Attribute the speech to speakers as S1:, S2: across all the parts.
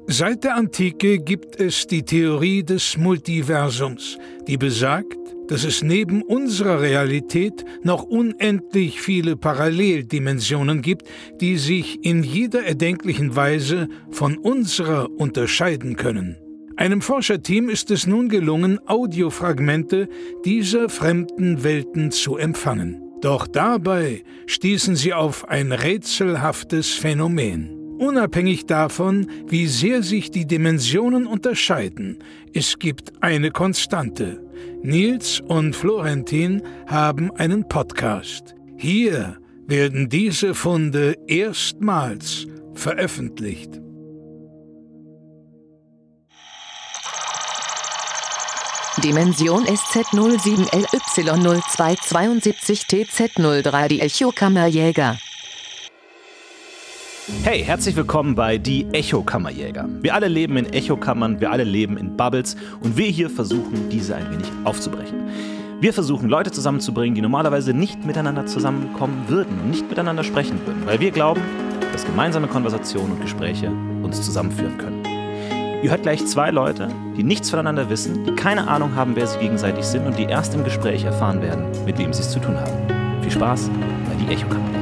S1: Seit der Antike gibt es die Theorie des Multiversums, die besagt, dass es neben unserer Realität noch unendlich viele Paralleldimensionen gibt, die sich in jeder erdenklichen Weise von unserer unterscheiden können. Einem Forscherteam ist es nun gelungen, Audiofragmente dieser fremden Welten zu empfangen. Doch dabei stießen sie auf ein rätselhaftes Phänomen. Unabhängig davon, wie sehr sich die Dimensionen unterscheiden, es gibt eine Konstante. Nils und Florentin haben einen Podcast. Hier werden diese Funde erstmals veröffentlicht.
S2: Dimension SZ07LY0272TZ03, die Echokammerjäger.
S3: Hey, herzlich willkommen bei Die Echokammerjäger. Wir alle leben in Echokammern, wir alle leben in Bubbles und wir hier versuchen, diese ein wenig aufzubrechen. Wir versuchen, Leute zusammenzubringen, die normalerweise nicht miteinander zusammenkommen würden und nicht miteinander sprechen würden, weil wir glauben, dass gemeinsame Konversationen und Gespräche uns zusammenführen können. Ihr hört gleich zwei Leute, die nichts voneinander wissen, die keine Ahnung haben, wer sie gegenseitig sind und die erst im Gespräch erfahren werden, mit wem sie es zu tun haben. Viel Spaß bei Die Echokammerjäger.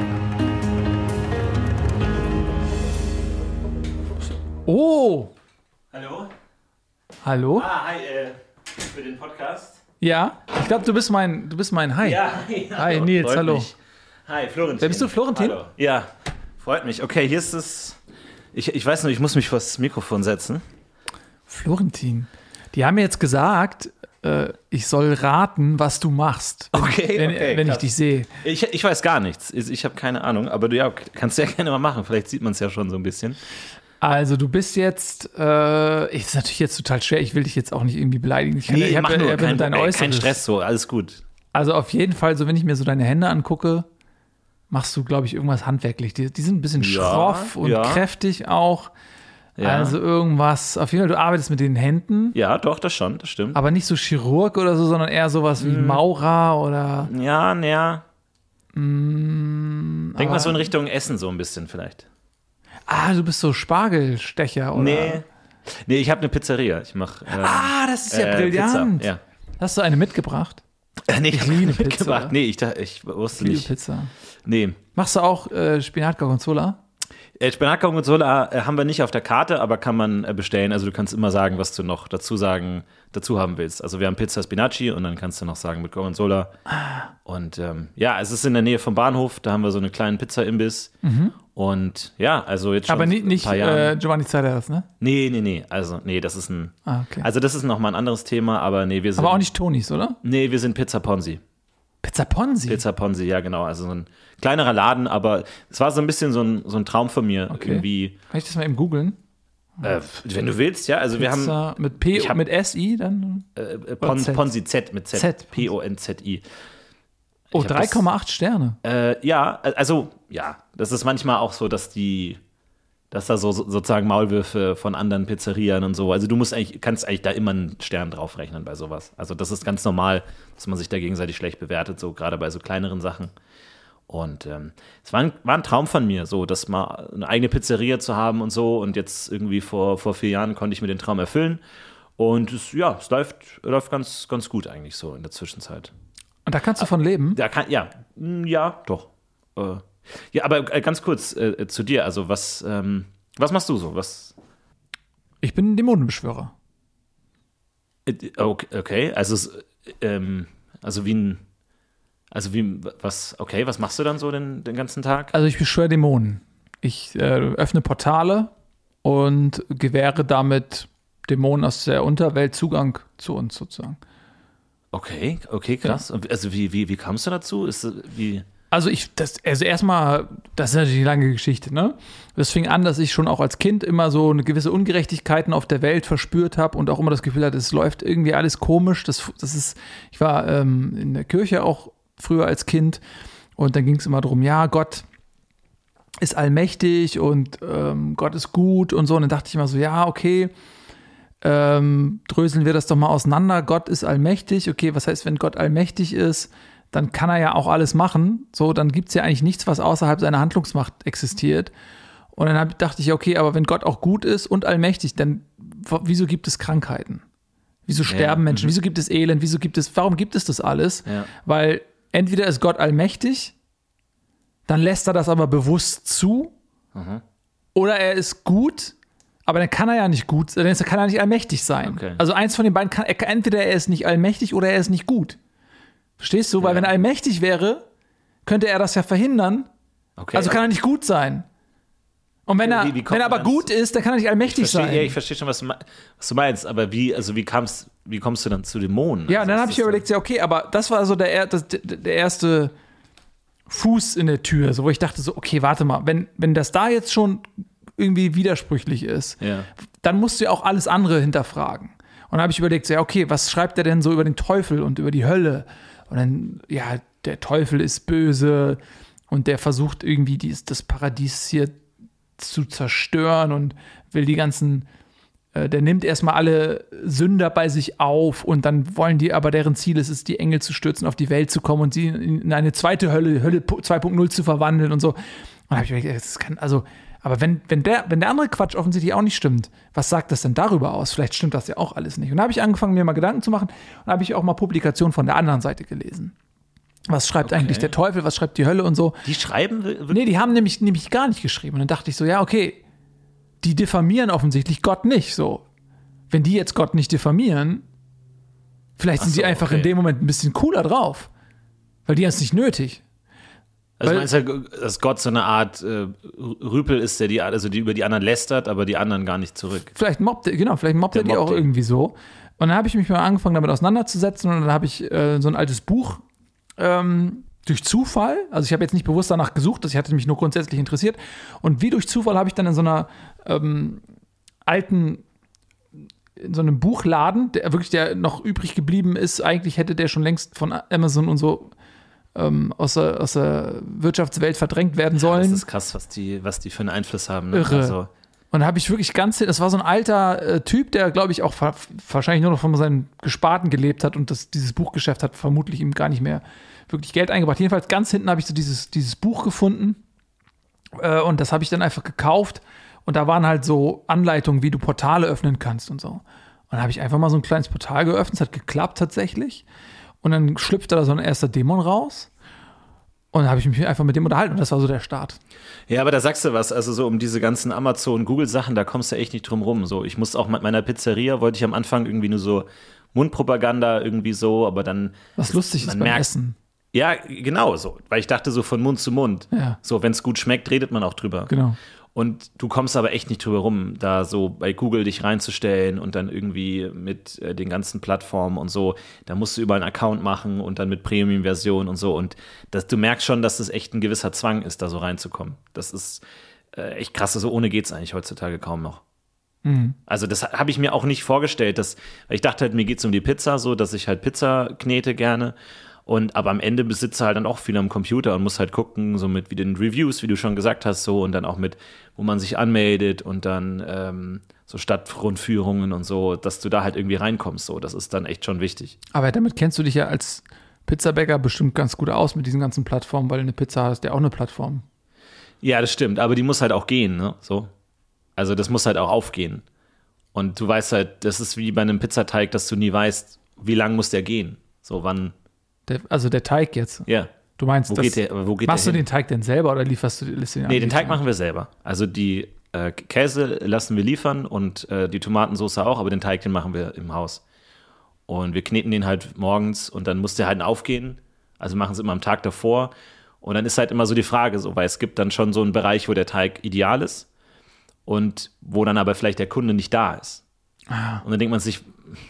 S4: Oh!
S3: Hallo?
S4: Hallo?
S3: Hi, für den Podcast.
S4: Ja, ich glaube, du bist mein Hi.
S3: Ja,
S4: Hi, Nils,
S3: freut
S4: hallo.
S3: mich. Hi, Florentin.
S4: Wer bist du, Florentin?
S3: Hallo. Ja, freut mich. Okay, hier ist es. Ich weiß nur, ich muss mich vor das Mikrofon setzen.
S4: Florentin. Die haben mir jetzt gesagt, ich soll raten, was du machst, wenn ich dich sehe.
S3: Ich weiß gar nichts. Ich habe keine Ahnung, aber du kannst ja gerne mal machen. Vielleicht sieht man es ja schon so ein bisschen.
S4: Also du bist jetzt, ist natürlich jetzt total schwer, ich will dich jetzt auch nicht irgendwie beleidigen.
S3: Mach nur, kein Stress so, alles gut.
S4: Also auf jeden Fall, so wenn ich mir so deine Hände angucke, machst du, glaube ich, irgendwas handwerklich. Die sind ein bisschen schroff und kräftig auch. Ja. Also irgendwas, auf jeden Fall, du arbeitest mit den Händen.
S3: Ja, doch, das stimmt.
S4: Aber nicht so Chirurg oder so, sondern eher sowas wie Maurer oder...
S3: Ja. Denk mal so in Richtung Essen so ein bisschen vielleicht.
S4: Ah, du bist so Spargelstecher, oder?
S3: Nee, ich habe eine Pizzeria. Ich mache
S4: das ist ja brillant.
S3: Pizza, ja.
S4: Hast du eine mitgebracht?
S3: Nee,
S4: ich liebe Pizza.
S3: Nee, ich wusste
S4: ich liebe
S3: nicht.
S4: Pizza.
S3: Nee.
S4: Machst du auch Spinat Gorgonzola?
S3: Spinat Gorgonzola haben wir nicht auf der Karte, aber kann man bestellen. Also du kannst immer sagen, was du noch dazu haben willst. Also wir haben Pizza Spinaci und dann kannst du noch sagen mit Gorgonzola. Und es ist in der Nähe vom Bahnhof. Da haben wir so einen kleinen Pizza-Imbiss. Und ja, also jetzt schon
S4: aber nicht
S3: ein paar Jahren.
S4: Giovanni Zarderas, ne?
S3: Nee. Also nee, das ist ein.
S4: Okay.
S3: Also das ist nochmal ein anderes Thema, aber nee, wir sind.
S4: Aber auch nicht Tonis, oder?
S3: Nee, wir sind Pizza Ponzi.
S4: Pizza Ponzi?
S3: Pizza Ponzi, ja genau. Also so ein kleinerer Laden, aber es war so ein bisschen so ein Traum von mir.
S4: Okay.
S3: Irgendwie.
S4: Kann ich das mal eben googeln?
S3: Wenn du willst, ja. Also
S4: Pizza
S3: wir haben.
S4: Mit P, mit S-I dann?
S3: Ponzi Z mit Z. P-O-N-Z-I.
S4: Oh, 3,8 Sterne.
S3: Das ist manchmal auch so, dass da so sozusagen Maulwürfe von anderen Pizzerien und so. Also du kannst eigentlich da immer einen Stern draufrechnen bei sowas. Also das ist ganz normal, dass man sich da gegenseitig schlecht bewertet, so gerade bei so kleineren Sachen. Und es war ein Traum von mir, so das mal eine eigene Pizzeria zu haben und so. Und jetzt irgendwie vor 4 Jahren konnte ich mir den Traum erfüllen. Und es läuft ganz, ganz gut eigentlich so in der Zwischenzeit.
S4: Und da kannst du von leben?
S3: Ja, doch. Ja, aber ganz kurz zu dir. Also was machst du so?
S4: Ich bin Dämonenbeschwörer.
S3: Okay, was machst du dann so den ganzen Tag?
S4: Also ich beschwöre Dämonen. Ich öffne Portale und gewähre damit Dämonen aus der Unterwelt Zugang zu uns sozusagen.
S3: Okay, krass. Ja. Also wie kamst du dazu?
S4: Also erstmal, das ist natürlich eine lange Geschichte, ne? Das fing an, dass ich schon auch als Kind immer so eine gewisse Ungerechtigkeiten auf der Welt verspürt habe und auch immer das Gefühl hatte, es läuft irgendwie alles komisch. Ich war in der Kirche auch früher als Kind und dann ging es immer darum, ja, Gott ist allmächtig und Gott ist gut und so. Und dann dachte ich immer so, ja, okay, dröseln wir das doch mal auseinander. Gott ist allmächtig. Okay, was heißt, wenn Gott allmächtig ist, dann kann er ja auch alles machen. So, dann gibt es ja eigentlich nichts, was außerhalb seiner Handlungsmacht existiert. Und dann dachte ich, okay, aber wenn Gott auch gut ist und allmächtig, dann wieso gibt es Krankheiten? Wieso sterben Menschen? Wieso gibt es Elend? Warum gibt es das alles? Ja. Weil entweder ist Gott allmächtig, dann lässt er das aber bewusst zu, oder er ist gut, aber dann kann er ja nicht gut, dann kann er nicht allmächtig sein. Okay. Also eins von den beiden entweder er ist nicht allmächtig oder er ist nicht gut. Verstehst du? Weil wenn er allmächtig wäre, könnte er das ja verhindern. Okay, also kann er nicht gut sein. Und wenn er aber gut ist, dann kann er nicht allmächtig sein.
S3: Ja, ich verstehe schon, was du meinst. Aber wie kommst du dann zu Dämonen?
S4: Ja,
S3: also,
S4: dann habe ich überlegt, ja, okay, aber das war so der erste Fuß in der Tür, so, wo ich dachte so, okay, warte mal, wenn das da jetzt schon irgendwie widersprüchlich ist, dann musst du ja auch alles andere hinterfragen. Und dann habe ich überlegt, so, ja, okay, was schreibt er denn so über den Teufel und über die Hölle? Und dann, ja, der Teufel ist böse und der versucht irgendwie das Paradies hier zu zerstören und will die ganzen, der nimmt erstmal alle Sünder bei sich auf und dann wollen die, aber deren Ziel ist es, die Engel zu stürzen, auf die Welt zu kommen und sie in eine zweite Hölle 2.0 zu verwandeln und so. Und da habe ich mir gedacht, das kann, also, aber wenn der andere Quatsch offensichtlich auch nicht stimmt, was sagt das denn darüber aus? Vielleicht stimmt das ja auch alles nicht. Und da habe ich angefangen, mir mal Gedanken zu machen und habe ich auch mal Publikationen von der anderen Seite gelesen. Was schreibt eigentlich der Teufel, was schreibt die Hölle und so.
S3: Die schreiben?
S4: Nee, die haben nämlich gar nicht geschrieben. Und dann dachte ich so, ja, okay, die diffamieren offensichtlich Gott nicht. So, wenn die jetzt Gott nicht diffamieren, vielleicht sind die einfach in dem Moment ein bisschen cooler drauf. Weil die haben es nicht nötig.
S3: Also meinst du, dass Gott so eine Art Rüpel ist, der die über die anderen lästert, aber die anderen gar nicht zurück?
S4: Vielleicht mobbt er die auch irgendwie so. Und dann habe ich mich mal angefangen, damit auseinanderzusetzen und dann habe ich so ein altes Buch durch Zufall, also ich habe jetzt nicht bewusst danach gesucht, ich hatte mich nur grundsätzlich interessiert und wie durch Zufall habe ich dann in so einer in so einem Buchladen, der noch übrig geblieben ist, eigentlich hätte der schon längst von Amazon und so aus der Wirtschaftswelt verdrängt werden sollen.
S3: Ja, das ist krass, was die für einen Einfluss haben. Ne?
S4: Irre.
S3: Also.
S4: Und da habe ich wirklich das war so ein alter Typ, der, glaube ich, auch wahrscheinlich nur noch von seinen Gesparten gelebt hat und dieses Buchgeschäft hat vermutlich ihm gar nicht mehr wirklich Geld eingebracht. Jedenfalls ganz hinten habe ich so dieses Buch gefunden und das habe ich dann einfach gekauft und da waren halt so Anleitungen, wie du Portale öffnen kannst und so. Und dann habe ich einfach mal so ein kleines Portal geöffnet, es hat geklappt tatsächlich und dann schlüpfte da so ein erster Dämon raus. Und dann habe ich mich einfach mit dem unterhalten und das war so der Start.
S3: Ja, aber da sagst du was, also so um diese ganzen Amazon-Google-Sachen, da kommst du echt nicht drum rum. So, ich muss auch mit meiner Pizzeria, wollte ich am Anfang irgendwie nur so Mundpropaganda irgendwie so, aber dann...
S4: Was lustig ist beim Essen.
S3: Ja, genau so, weil ich dachte so von Mund zu Mund.
S4: Ja.
S3: So, wenn es gut schmeckt, redet man auch drüber.
S4: Genau.
S3: Und du kommst aber echt nicht drüber rum, da so bei Google dich reinzustellen und dann irgendwie mit den ganzen Plattformen und so, da musst du überall einen Account machen und dann mit Premium-Version und so. Und du merkst schon, dass das echt ein gewisser Zwang ist, da so reinzukommen. Das ist echt krass, so ohne geht's eigentlich heutzutage kaum noch. Mhm. Also das habe ich mir auch nicht vorgestellt, weil ich dachte halt, mir geht's um die Pizza, so dass ich halt Pizza knete gerne. Aber am Ende besitze halt dann auch viel am Computer und muss halt gucken, so mit wie den Reviews, wie du schon gesagt hast, so und dann auch mit, wo man sich anmeldet und dann so Stadtrundführungen und so, dass du da halt irgendwie reinkommst, so, das ist dann echt schon wichtig.
S4: Aber damit kennst du dich ja als Pizzabäcker bestimmt ganz gut aus mit diesen ganzen Plattformen, weil eine Pizza hast ja auch eine Plattform.
S3: Ja, das stimmt, aber die muss halt auch gehen, ne, so. Also das muss halt auch aufgehen. Und du weißt halt, das ist wie bei einem Pizzateig, dass du nie weißt, wie lang muss der gehen, so wann.
S4: Der Teig jetzt?
S3: Ja.
S4: Du meinst,
S3: machst
S4: du den Teig denn selber oder lässt du den an?
S3: Nee, den Teig machen wir selber. Also die Käse lassen wir liefern und die Tomatensauce auch, aber den Teig, den machen wir im Haus. Und wir kneten den halt morgens und dann muss der halt aufgehen. Also machen es immer am Tag davor. Und dann ist halt immer so die Frage, so, weil es gibt dann schon so einen Bereich, wo der Teig ideal ist und wo dann aber vielleicht der Kunde nicht da ist.
S4: Ah.
S3: Und dann denkt man sich,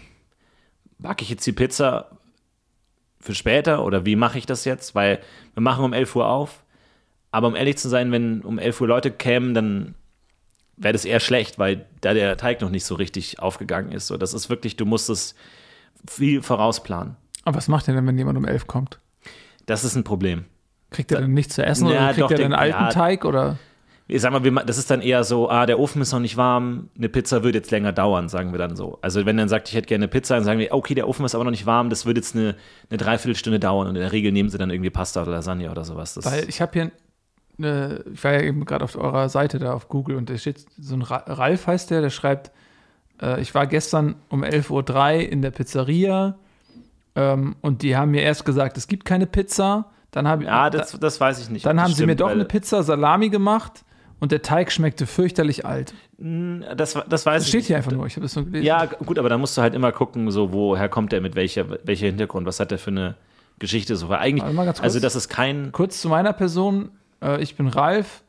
S3: backe ich jetzt die Pizza für später oder wie mache ich das jetzt? Weil wir machen um 11 Uhr auf, aber um ehrlich zu sein, wenn um 11 Uhr Leute kämen, dann wäre das eher schlecht, weil da der Teig noch nicht so richtig aufgegangen ist. So, das ist wirklich, du musst es viel vorausplanen.
S4: Aber was macht ihr denn, wenn jemand um 11 kommt?
S3: Das ist ein Problem.
S4: Kriegt er dann nichts zu essen oder kriegt er den alten Teig? Oder?
S3: Ich sag mal, das ist dann eher so, der Ofen ist noch nicht warm, eine Pizza wird jetzt länger dauern, sagen wir dann so. Also wenn dann sagt, ich hätte gerne eine Pizza, dann sagen wir, okay, der Ofen ist aber noch nicht warm, das wird jetzt eine Dreiviertelstunde dauern und in der Regel nehmen sie dann irgendwie Pasta oder Lasagne oder sowas.
S4: Weil ich habe hier ich war ja eben gerade auf eurer Seite da auf Google und da steht so ein Ralf heißt der schreibt, ich war gestern um 11:03 Uhr in der Pizzeria und die haben mir erst gesagt, es gibt keine Pizza. Dann
S3: das weiß ich nicht.
S4: Dann haben sie mir doch eine Pizza Salami gemacht und der Teig schmeckte fürchterlich alt.
S3: Das weiß
S4: das
S3: ich nicht.
S4: steht hier einfach nur, ich habe das nur gelesen.
S3: Ja, gut, aber da musst du halt immer gucken, so woher kommt der, mit welcher Hintergrund, was hat der für eine Geschichte so. Weil eigentlich,
S4: mal ganz kurz,
S3: also das ist kein...
S4: Kurz zu meiner Person, ich bin Ralf,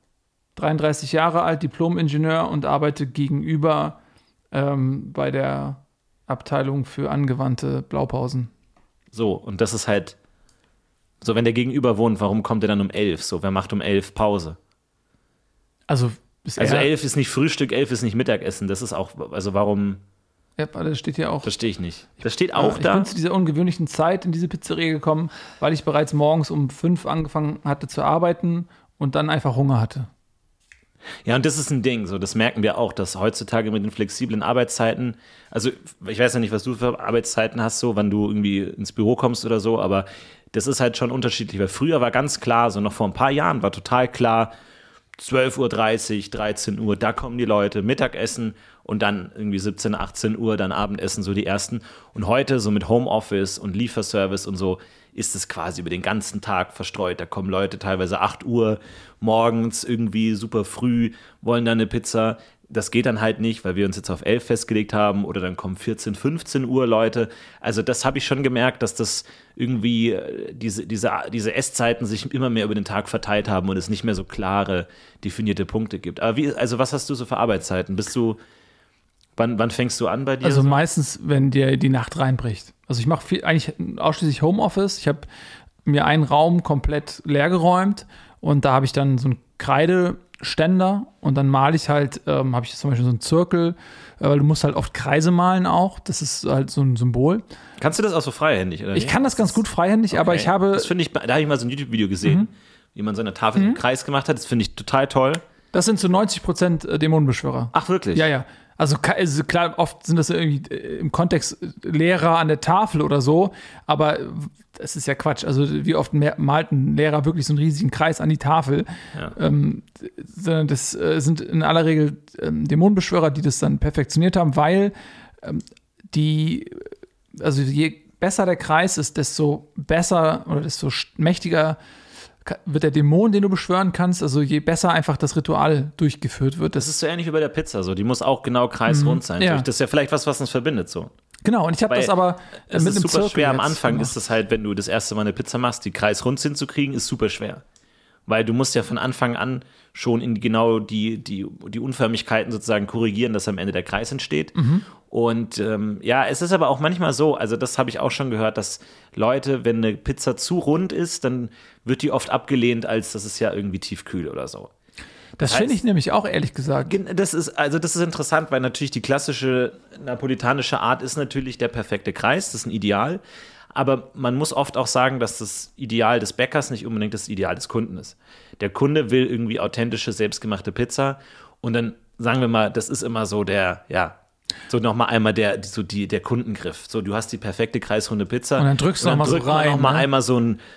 S4: 33 Jahre alt, Diplom-Ingenieur und arbeite gegenüber bei der Abteilung für angewandte Blaupausen.
S3: So, und das ist halt, so wenn der Gegenüber wohnt, warum kommt der dann um 11? So, wer macht um 11 Pause? Also 11 ist nicht Frühstück, 11 ist nicht Mittagessen, das ist auch, also warum...
S4: Ja, das steht hier auch.
S3: Verstehe ich nicht. Das steht auch da.
S4: Ich bin zu dieser ungewöhnlichen Zeit in diese Pizzeria gekommen, weil ich bereits morgens um 5 angefangen hatte zu arbeiten und dann einfach Hunger hatte.
S3: Ja, und das ist ein Ding, so, das merken wir auch, dass heutzutage mit den flexiblen Arbeitszeiten, also ich weiß ja nicht, was du für Arbeitszeiten hast, so, wann du irgendwie ins Büro kommst oder so, aber das ist halt schon unterschiedlich, weil früher war ganz klar, so noch vor ein paar Jahren war total klar, 12:30 Uhr, 13 Uhr, da kommen die Leute, Mittagessen und dann irgendwie 17, 18 Uhr, dann Abendessen, so die ersten. Und heute so mit Homeoffice und Lieferservice und so ist es quasi über den ganzen Tag verstreut. Da kommen Leute teilweise 8 Uhr morgens irgendwie super früh, wollen dann eine Pizza. Das geht dann halt nicht, weil wir uns jetzt auf 11 festgelegt haben oder dann kommen 14, 15 Uhr Leute. Also das habe ich schon gemerkt, dass das irgendwie diese Esszeiten sich immer mehr über den Tag verteilt haben und es nicht mehr so klare, definierte Punkte gibt. Aber was hast du so für Arbeitszeiten? Wann fängst du an bei dir?
S4: Also meistens, wenn dir die Nacht reinbricht. Also ich mache eigentlich ausschließlich Homeoffice. Ich habe mir einen Raum komplett leer geräumt und da habe ich dann so einen Kreideständer und dann male ich halt, habe ich zum Beispiel so einen Zirkel, weil du musst halt oft Kreise malen auch. Das ist halt so ein Symbol.
S3: Kannst du das auch so freihändig? Oder?
S4: Ich kann das ganz gut freihändig, okay. Aber ich habe...
S3: Das finde ich, da habe ich mal so ein YouTube-Video gesehen, wie man so eine Tafel im Kreis gemacht hat. Das finde ich total toll.
S4: Das sind zu 90% Dämonenbeschwörer.
S3: Ach, wirklich?
S4: Ja. Also klar, oft sind das irgendwie im Kontext Lehrer an der Tafel oder so, aber das ist ja Quatsch. Also wie oft malt ein Lehrer wirklich so einen riesigen Kreis an die Tafel? Ja. Sondern das sind in aller Regel Dämonenbeschwörer, die das dann perfektioniert haben, weil also je besser der Kreis ist, desto besser oder desto mächtiger wird der Dämon, den du beschwören kannst, also je besser einfach das Ritual durchgeführt wird.
S3: Das ist so ähnlich wie bei der Pizza, so. Die muss auch genau kreisrund sein. Ja. Das ist ja vielleicht was uns verbindet, so.
S4: Genau, und ich habe das aber
S3: mit einem Zirkel. Es ist super schwer am Anfang, ist das halt, wenn du das erste Mal eine Pizza machst, die kreisrund hinzukriegen, ist super schwer. Weil du musst ja von Anfang an schon in genau die Unförmigkeiten sozusagen korrigieren, dass am Ende der Kreis entsteht. Und es ist aber auch manchmal so, also das habe ich auch schon gehört, dass Leute, wenn eine Pizza zu rund ist, dann wird die oft abgelehnt, als das ist ja irgendwie tiefkühl oder so.
S4: Das finde ich nämlich auch, ehrlich gesagt.
S3: Das ist interessant, weil natürlich die klassische napolitanische Art ist natürlich der perfekte Kreis, das ist ein Ideal. Aber man muss oft auch sagen, dass das Ideal des Bäckers nicht unbedingt das Ideal des Kunden ist. Der Kunde will irgendwie authentische, selbstgemachte Pizza und dann sagen wir mal, das ist immer so so nochmal einmal der Kundengriff. So, du hast die perfekte kreisrunde Pizza.
S4: Und dann drückst du nochmal so rein.
S3: Noch mal einmal so ein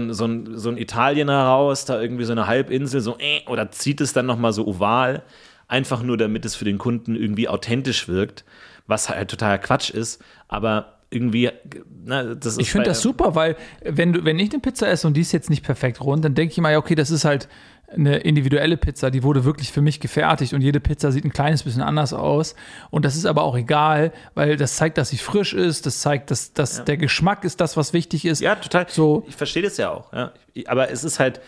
S3: Italien heraus, da irgendwie so eine Halbinsel, oder zieht es dann nochmal so oval. Einfach nur, damit es für den Kunden irgendwie authentisch wirkt, was halt total Quatsch ist. Aber irgendwie, das ist.
S4: Ich finde das super, weil wenn ich eine Pizza esse und die ist jetzt nicht perfekt rund, dann denke ich immer, ja, okay, das ist halt eine individuelle Pizza, die wurde wirklich für mich gefertigt und jede Pizza sieht ein kleines bisschen anders aus und das ist aber auch egal, weil das zeigt, dass sie frisch ist, das zeigt, dass der Geschmack ist das, was wichtig ist.
S3: Ja, total. So. Ich verstehe das ja auch, ja. Aber es ist halt,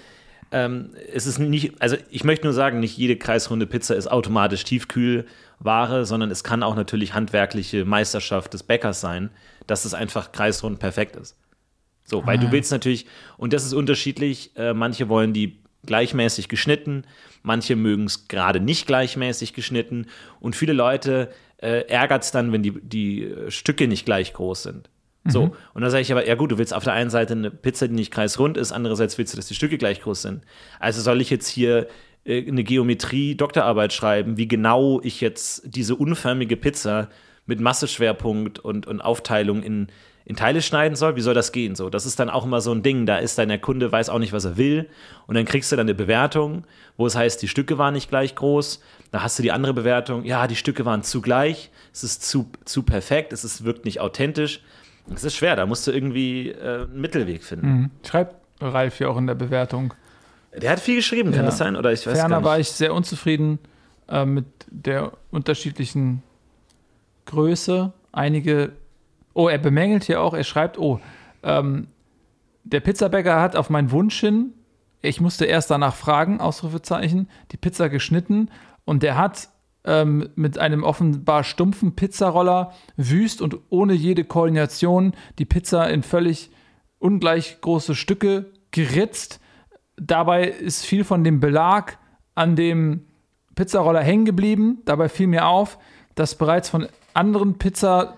S3: es ist nicht, also ich möchte nur sagen, nicht jede kreisrunde Pizza ist automatisch Tiefkühlware, sondern es kann auch natürlich handwerkliche Meisterschaft des Bäckers sein, dass es einfach kreisrund perfekt ist. So, weil du willst natürlich, und das ist unterschiedlich, manche wollen die gleichmäßig geschnitten, manche mögen es gerade nicht gleichmäßig geschnitten und viele Leute ärgert es dann, wenn die Stücke nicht gleich groß sind. So, und dann sage ich aber, ja gut, du willst auf der einen Seite eine Pizza, die nicht kreisrund ist, andererseits willst du, dass die Stücke gleich groß sind. Also soll ich jetzt hier eine Geometrie-Doktorarbeit schreiben, wie genau ich jetzt diese unförmige Pizza mit Masseschwerpunkt und Aufteilung in in Teile schneiden soll, wie soll das gehen? So, das ist dann auch immer so ein Ding, da ist dann der Kunde, weiß auch nicht, was er will und dann kriegst du dann eine Bewertung, wo es heißt, die Stücke waren nicht gleich groß, da hast du die andere Bewertung, ja, die Stücke waren zu gleich, es ist zu perfekt, wirkt nicht authentisch. Es ist schwer, da musst du irgendwie einen Mittelweg finden.
S4: Schreibt Ralf ja auch in der Bewertung.
S3: Der hat viel geschrieben, kann das sein? Oder ich weiß
S4: Ferner
S3: gar nicht.
S4: war ich sehr unzufrieden mit der unterschiedlichen Größe. Er bemängelt hier auch, er schreibt, der Pizzabäcker hat auf meinen Wunsch hin, ich musste erst danach fragen, Ausrufezeichen, die Pizza geschnitten und der hat mit einem offenbar stumpfen Pizzaroller wüst und ohne jede Koordination die Pizza in völlig ungleich große Stücke geritzt. Dabei ist viel von dem Belag an dem Pizzaroller hängen geblieben. Dabei fiel mir auf, dass bereits von anderen Pizzastücken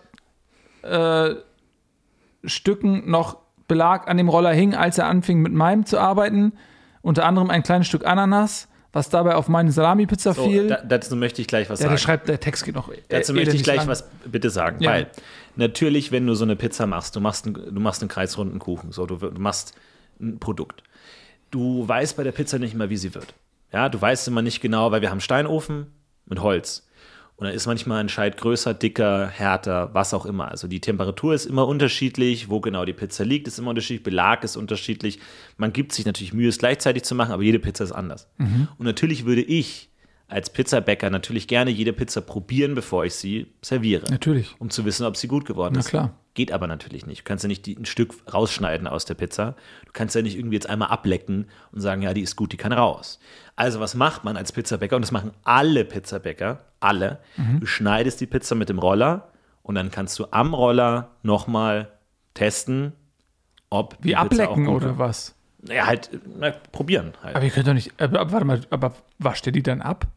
S4: noch Belag an dem Roller hing, als er anfing mit meinem zu arbeiten. Unter anderem ein kleines Stück Ananas, was dabei auf meine Salami-Pizza fiel.
S3: Dazu möchte ich gleich was sagen.
S4: Der Text geht noch.
S3: Dazu möchte ich gleich was bitte sagen.
S4: Ja.
S3: Weil natürlich, wenn du so eine Pizza machst, du machst einen kreisrunden Kuchen, so, du machst ein Produkt. Du weißt bei der Pizza nicht immer, wie sie wird. Ja, du weißt immer nicht genau, weil wir haben Steinofen mit Holz. Und dann ist manchmal ein Scheit größer, dicker, härter, was auch immer. Also die Temperatur ist immer unterschiedlich, wo genau die Pizza liegt, ist immer unterschiedlich, Belag ist unterschiedlich. Man gibt sich natürlich Mühe, es gleichzeitig zu machen, aber jede Pizza ist anders. Und natürlich würde ich als Pizzabäcker natürlich gerne jede Pizza probieren, bevor ich sie serviere.
S4: Natürlich.
S3: Um zu wissen, ob sie gut geworden ist.
S4: Na klar.
S3: Geht aber natürlich nicht. Du kannst ja nicht ein Stück rausschneiden aus der Pizza. Du kannst ja nicht irgendwie jetzt einmal ablecken und sagen, ja, die ist gut, die kann raus. Also was macht man als Pizzabäcker? Und das machen alle Pizzabäcker, alle. Du schneidest die Pizza mit dem Roller und dann kannst du am Roller nochmal testen, ob die
S4: Wie
S3: Pizza
S4: ablecken
S3: auch gut
S4: oder
S3: war.
S4: was?
S3: Ja, halt, probieren halt.
S4: Aber ihr könnt doch nicht, warte mal, aber wascht ihr die dann ab?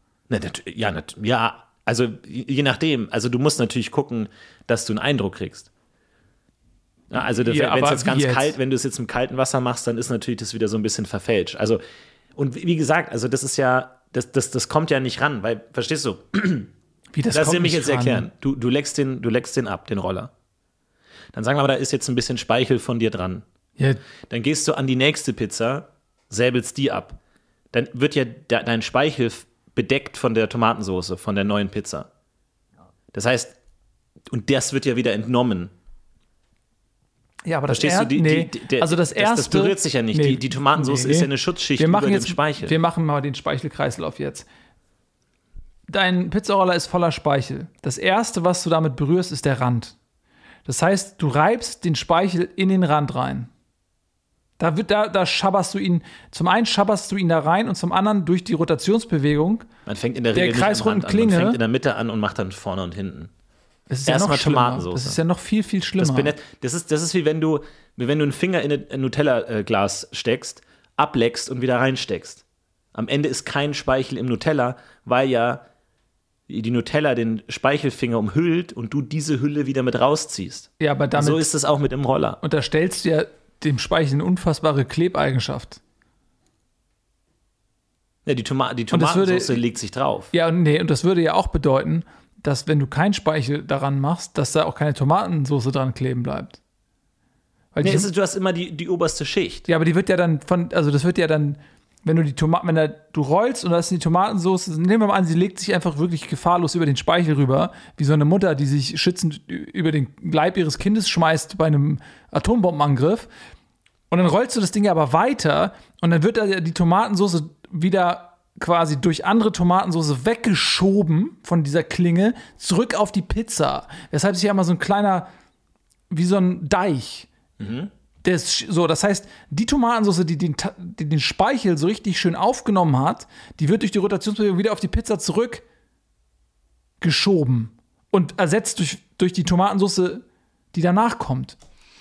S3: Ja, also je nachdem. Also du musst natürlich gucken, dass du einen Eindruck kriegst. Ja, also wenn es jetzt ganz kalt, wenn du es jetzt im kalten Wasser machst, dann ist natürlich das wieder so ein bisschen verfälscht. Also, und wie gesagt, also das ist ja, das kommt ja nicht ran, weil, verstehst du?
S4: Wie das
S3: Lass
S4: kommt
S3: dir mich
S4: nicht
S3: jetzt
S4: ran?
S3: erklären. Du leckst den ab, den Roller. Dann sagen wir mal, da ist jetzt ein bisschen Speichel von dir dran.
S4: Ja,
S3: Dann gehst du an die nächste Pizza, säbelst die ab. Dann wird ja dein Speichel bedeckt von der Tomatensauce, von der neuen Pizza. Das heißt, und das wird ja wieder entnommen.
S4: ja, aber
S3: Verstehst du? Das berührt sich ja nicht.
S4: Nee,
S3: die Tomatensauce ist ja eine Schutzschicht
S4: wir machen
S3: über
S4: jetzt,
S3: den Speichel.
S4: Wir machen mal den Speichelkreislauf jetzt. Dein Pizzaroller ist voller Speichel. Das Erste, was du damit berührst, ist der Rand. Das heißt, du reibst den Speichel in den Rand rein. Da schabberst du ihn, zum einen schabberst du ihn da rein und zum anderen durch die Rotationsbewegung
S3: Man fängt in der Regel nicht am
S4: kreisrunden
S3: Rand an.
S4: Klinge.
S3: Man fängt in der Mitte an und macht dann vorne und hinten.
S4: Das ist ja
S3: Erst
S4: noch
S3: mal
S4: schlimmer.
S3: Tomatensauce.
S4: Das ist ja noch viel, viel schlimmer.
S3: Das ist wie wenn du einen Finger in ein Nutella-Glas steckst, ableckst und wieder reinsteckst. Am Ende ist kein Speichel im Nutella, weil ja die Nutella den Speichelfinger umhüllt und du diese Hülle wieder mit rausziehst.
S4: Ja, aber damit
S3: So ist es auch mit dem Roller.
S4: unterstellst du ja dem Speichel eine unfassbare Klebeigenschaft.
S3: Ja, die Tomatensauce legt sich drauf.
S4: Ja, und das würde ja auch bedeuten, dass wenn du keinen Speichel daran machst, dass da auch keine Tomatensauce dran kleben bleibt. Weil
S3: Nee, du hast immer die oberste Schicht.
S4: ja, aber die wird ja dann das wird ja dann, wenn du du rollst und da ist die Tomatensauce, nehmen wir mal an, sie legt sich einfach wirklich gefahrlos über den Speichel rüber, wie so eine Mutter, die sich schützend über den Leib ihres Kindes schmeißt bei einem Atombombenangriff. Und dann rollst du das Ding aber weiter und dann wird da die Tomatensauce wieder quasi durch andere Tomatensauce weggeschoben von dieser Klinge zurück auf die Pizza. Weshalb sich ja immer so ein kleiner, wie so ein Deich. Das heißt, die Tomatensauce, die den Speichel so richtig schön aufgenommen hat, die wird durch die Rotationsbewegung wieder auf die Pizza zurückgeschoben und ersetzt durch die Tomatensauce, die danach kommt.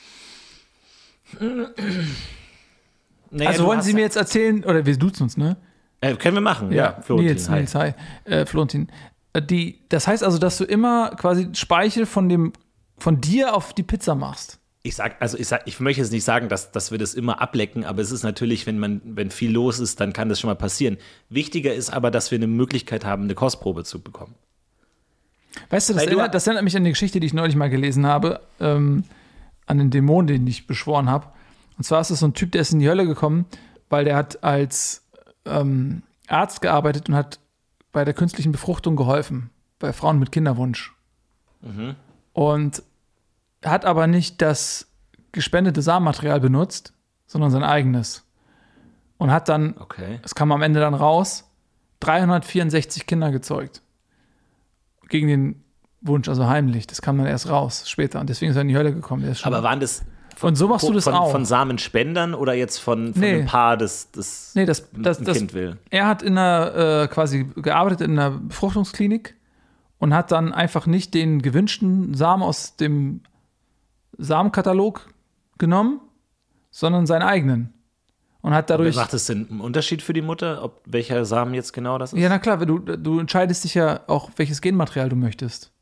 S3: Naja,
S4: Also wollen Sie mir jetzt erzählen, oder wir duzen uns, ne?
S3: Können wir machen, ja. Florentin,
S4: Nils, hi. Florentin. Das heißt also, dass du immer quasi Speichel von dir auf die Pizza machst.
S3: Ich möchte jetzt nicht sagen, dass wir das immer ablecken, aber es ist natürlich, wenn viel los ist, dann kann das schon mal passieren. Wichtiger ist aber, dass wir eine Möglichkeit haben, eine Kostprobe zu bekommen.
S4: Weißt du, das erinnert mich an die Geschichte, die ich neulich mal gelesen habe. an den Dämon, den ich beschworen habe. Und zwar ist es so ein Typ, der ist in die Hölle gekommen, weil der hat als Arzt gearbeitet und hat bei der künstlichen Befruchtung geholfen, bei Frauen mit Kinderwunsch. Und hat aber nicht das gespendete Samenmaterial benutzt, sondern sein eigenes. Und hat dann, es kam am Ende dann raus, 364 Kinder gezeugt. Gegen den Wunsch, also heimlich. Das kam dann erst raus, später. Und deswegen ist er in die Hölle gekommen.
S3: Aber waren das
S4: und so machst du das auch.
S3: Von Samenspendern oder jetzt von einem Paar, das ein Kind will?
S4: Er hat quasi gearbeitet in einer Befruchtungsklinik und hat dann einfach nicht den gewünschten Samen aus dem Samenkatalog genommen, sondern seinen eigenen. Und hat dadurch.
S3: Macht es denn einen Unterschied für die Mutter, welcher Samen jetzt genau das ist?
S4: Ja, na klar, du entscheidest dich ja auch, welches Genmaterial du möchtest.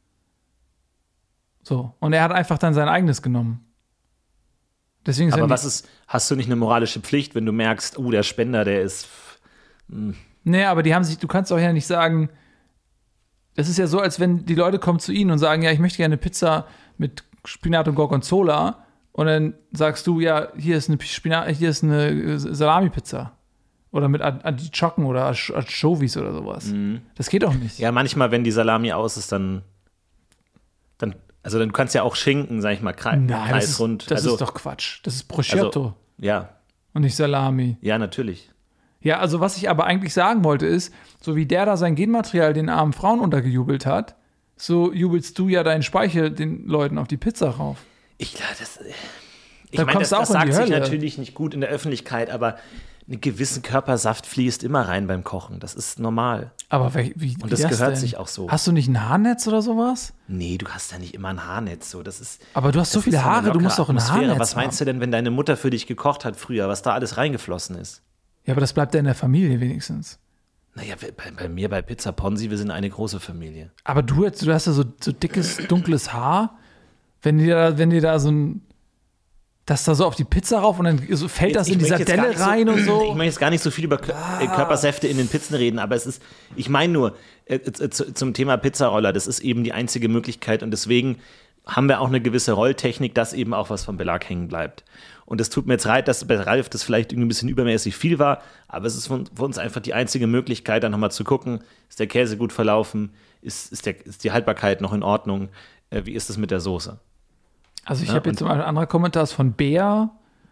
S4: So. Und er hat einfach dann sein eigenes genommen. Deswegen ist
S3: aber hast du nicht eine moralische Pflicht, wenn du merkst, der Spender, der ist.
S4: Nee, aber du kannst auch ja nicht sagen, das ist ja so, als wenn die Leute kommen zu ihnen und sagen, ja, ich möchte gerne eine Pizza mit Spinat und Gorgonzola. Und dann sagst du, ja, hier ist eine Salami-Pizza. Oder mit Artischocken oder Anchovies oder sowas. Das geht auch nicht.
S3: Ja, manchmal, wenn die Salami aus ist, dann du kannst ja auch Schinken, sag ich mal, kreisrund.
S4: Das ist doch Quatsch. Das ist Prosciutto.
S3: Also, ja.
S4: Und nicht Salami.
S3: Ja, natürlich.
S4: Ja, also was ich aber eigentlich sagen wollte ist, so wie der da sein Genmaterial den armen Frauen untergejubelt hat, so jubelst du ja deinen Speichel den Leuten auf die Pizza rauf.
S3: Ich meine, das sagt sich natürlich nicht gut in der Öffentlichkeit, aber einen gewissen Körpersaft fließt immer rein beim Kochen. Das ist normal.
S4: Aber wie
S3: und das gehört denn? Sich auch so.
S4: Hast du nicht ein Haarnetz oder sowas?
S3: Nee, du hast ja nicht immer ein Haarnetz. So.
S4: Aber du hast so viele Haare, du musst doch ein Haarnetz
S3: Was meinst du denn, wenn deine Mutter für dich gekocht hat früher, was da alles reingeflossen ist?
S4: Ja, aber das bleibt ja in der Familie wenigstens.
S3: Naja, bei mir, bei Pizza Ponzi, wir sind eine große Familie.
S4: Aber du hast ja so dickes, dunkles Haar. Wenn dir da so ein das da so auf die Pizza rauf und dann fällt das in die Sardelle rein und so.
S3: Ich möchte jetzt gar nicht so viel über Körpersäfte in den Pizzen reden, aber ich meine nur, zum Thema Pizzaroller, das ist eben die einzige Möglichkeit und deswegen haben wir auch eine gewisse Rolltechnik, dass eben auch was vom Belag hängen bleibt. Und es tut mir jetzt leid, dass bei Ralf das vielleicht irgendwie ein bisschen übermäßig viel war, aber es ist für uns einfach die einzige Möglichkeit, dann nochmal zu gucken, ist der Käse gut verlaufen, ist die Haltbarkeit noch in Ordnung, wie ist es mit der Soße?
S4: Also ich habe jetzt mal ein anderer Kommentar von Bea.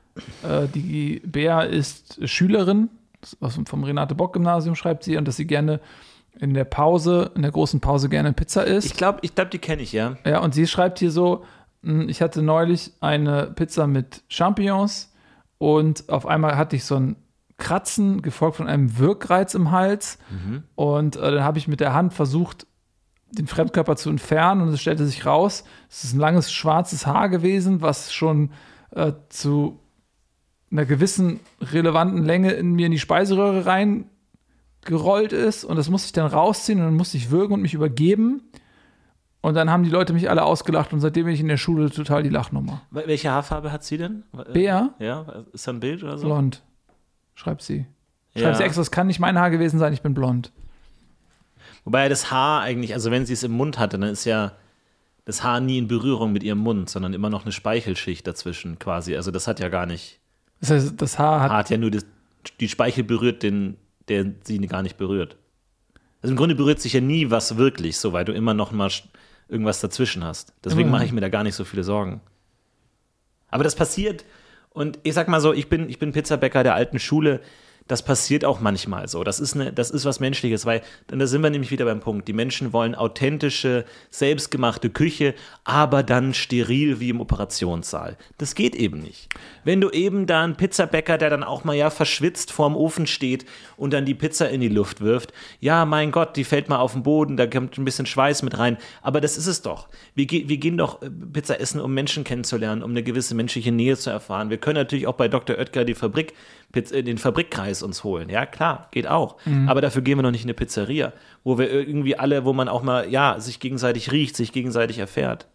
S4: Die Bea ist Schülerin vom Renate-Bock-Gymnasium, schreibt sie, und dass sie gerne in der großen Pause gerne Pizza isst.
S3: Ich glaube, die kenne ich, ja.
S4: Ja, und sie schreibt hier so, ich hatte neulich eine Pizza mit Champignons und auf einmal hatte ich so ein Kratzen, gefolgt von einem Wirkreiz im Hals. Und dann habe ich mit der Hand versucht, den Fremdkörper zu entfernen und es stellte sich raus, es ist ein langes schwarzes Haar gewesen, was schon zu einer gewissen relevanten Länge in mir in die Speiseröhre reingerollt ist und das musste ich dann rausziehen und dann musste ich würgen und mich übergeben und dann haben die Leute mich alle ausgelacht und seitdem bin ich in der Schule total die Lachnummer.
S3: Welche Haarfarbe hat sie denn?
S4: Bea?
S3: Ja, ist da ein Bild oder so?
S4: Blond, schreibt sie. Schreibt sie extra, es kann nicht mein Haar gewesen sein, ich bin blond.
S3: Wobei das Haar eigentlich, also wenn sie es im Mund hatte, dann ist ja das Haar nie in Berührung mit ihrem Mund, sondern immer noch eine Speichelschicht dazwischen quasi. Also das hat ja gar nicht.
S4: Das heißt, das Haar
S3: hat ja nur die Speichel berührt, der sie gar nicht berührt. Also im Grunde berührt sich ja nie was wirklich, so weil du immer noch mal irgendwas dazwischen hast. Deswegen mache ich mir da gar nicht so viele Sorgen. Aber das passiert und ich sag mal so, ich bin Pizzabäcker der alten Schule. Das passiert auch manchmal so. Das ist was Menschliches, weil dann da sind wir nämlich wieder beim Punkt. Die Menschen wollen authentische, selbstgemachte Küche, aber dann steril wie im Operationssaal. Das geht eben nicht. Wenn du eben da einen Pizzabäcker, der dann auch mal verschwitzt vorm Ofen steht und dann die Pizza in die Luft wirft, ja, mein Gott, die fällt mal auf den Boden, da kommt ein bisschen Schweiß mit rein. Aber das ist es doch. Wir gehen doch Pizza essen, um Menschen kennenzulernen, um eine gewisse menschliche Nähe zu erfahren. Wir können natürlich auch bei Dr. Oetker den Fabrikkreis uns holen. Ja, klar, geht auch. Aber dafür gehen wir noch nicht in eine Pizzeria, wo wir irgendwie wo man auch mal, sich gegenseitig riecht, sich gegenseitig erfährt.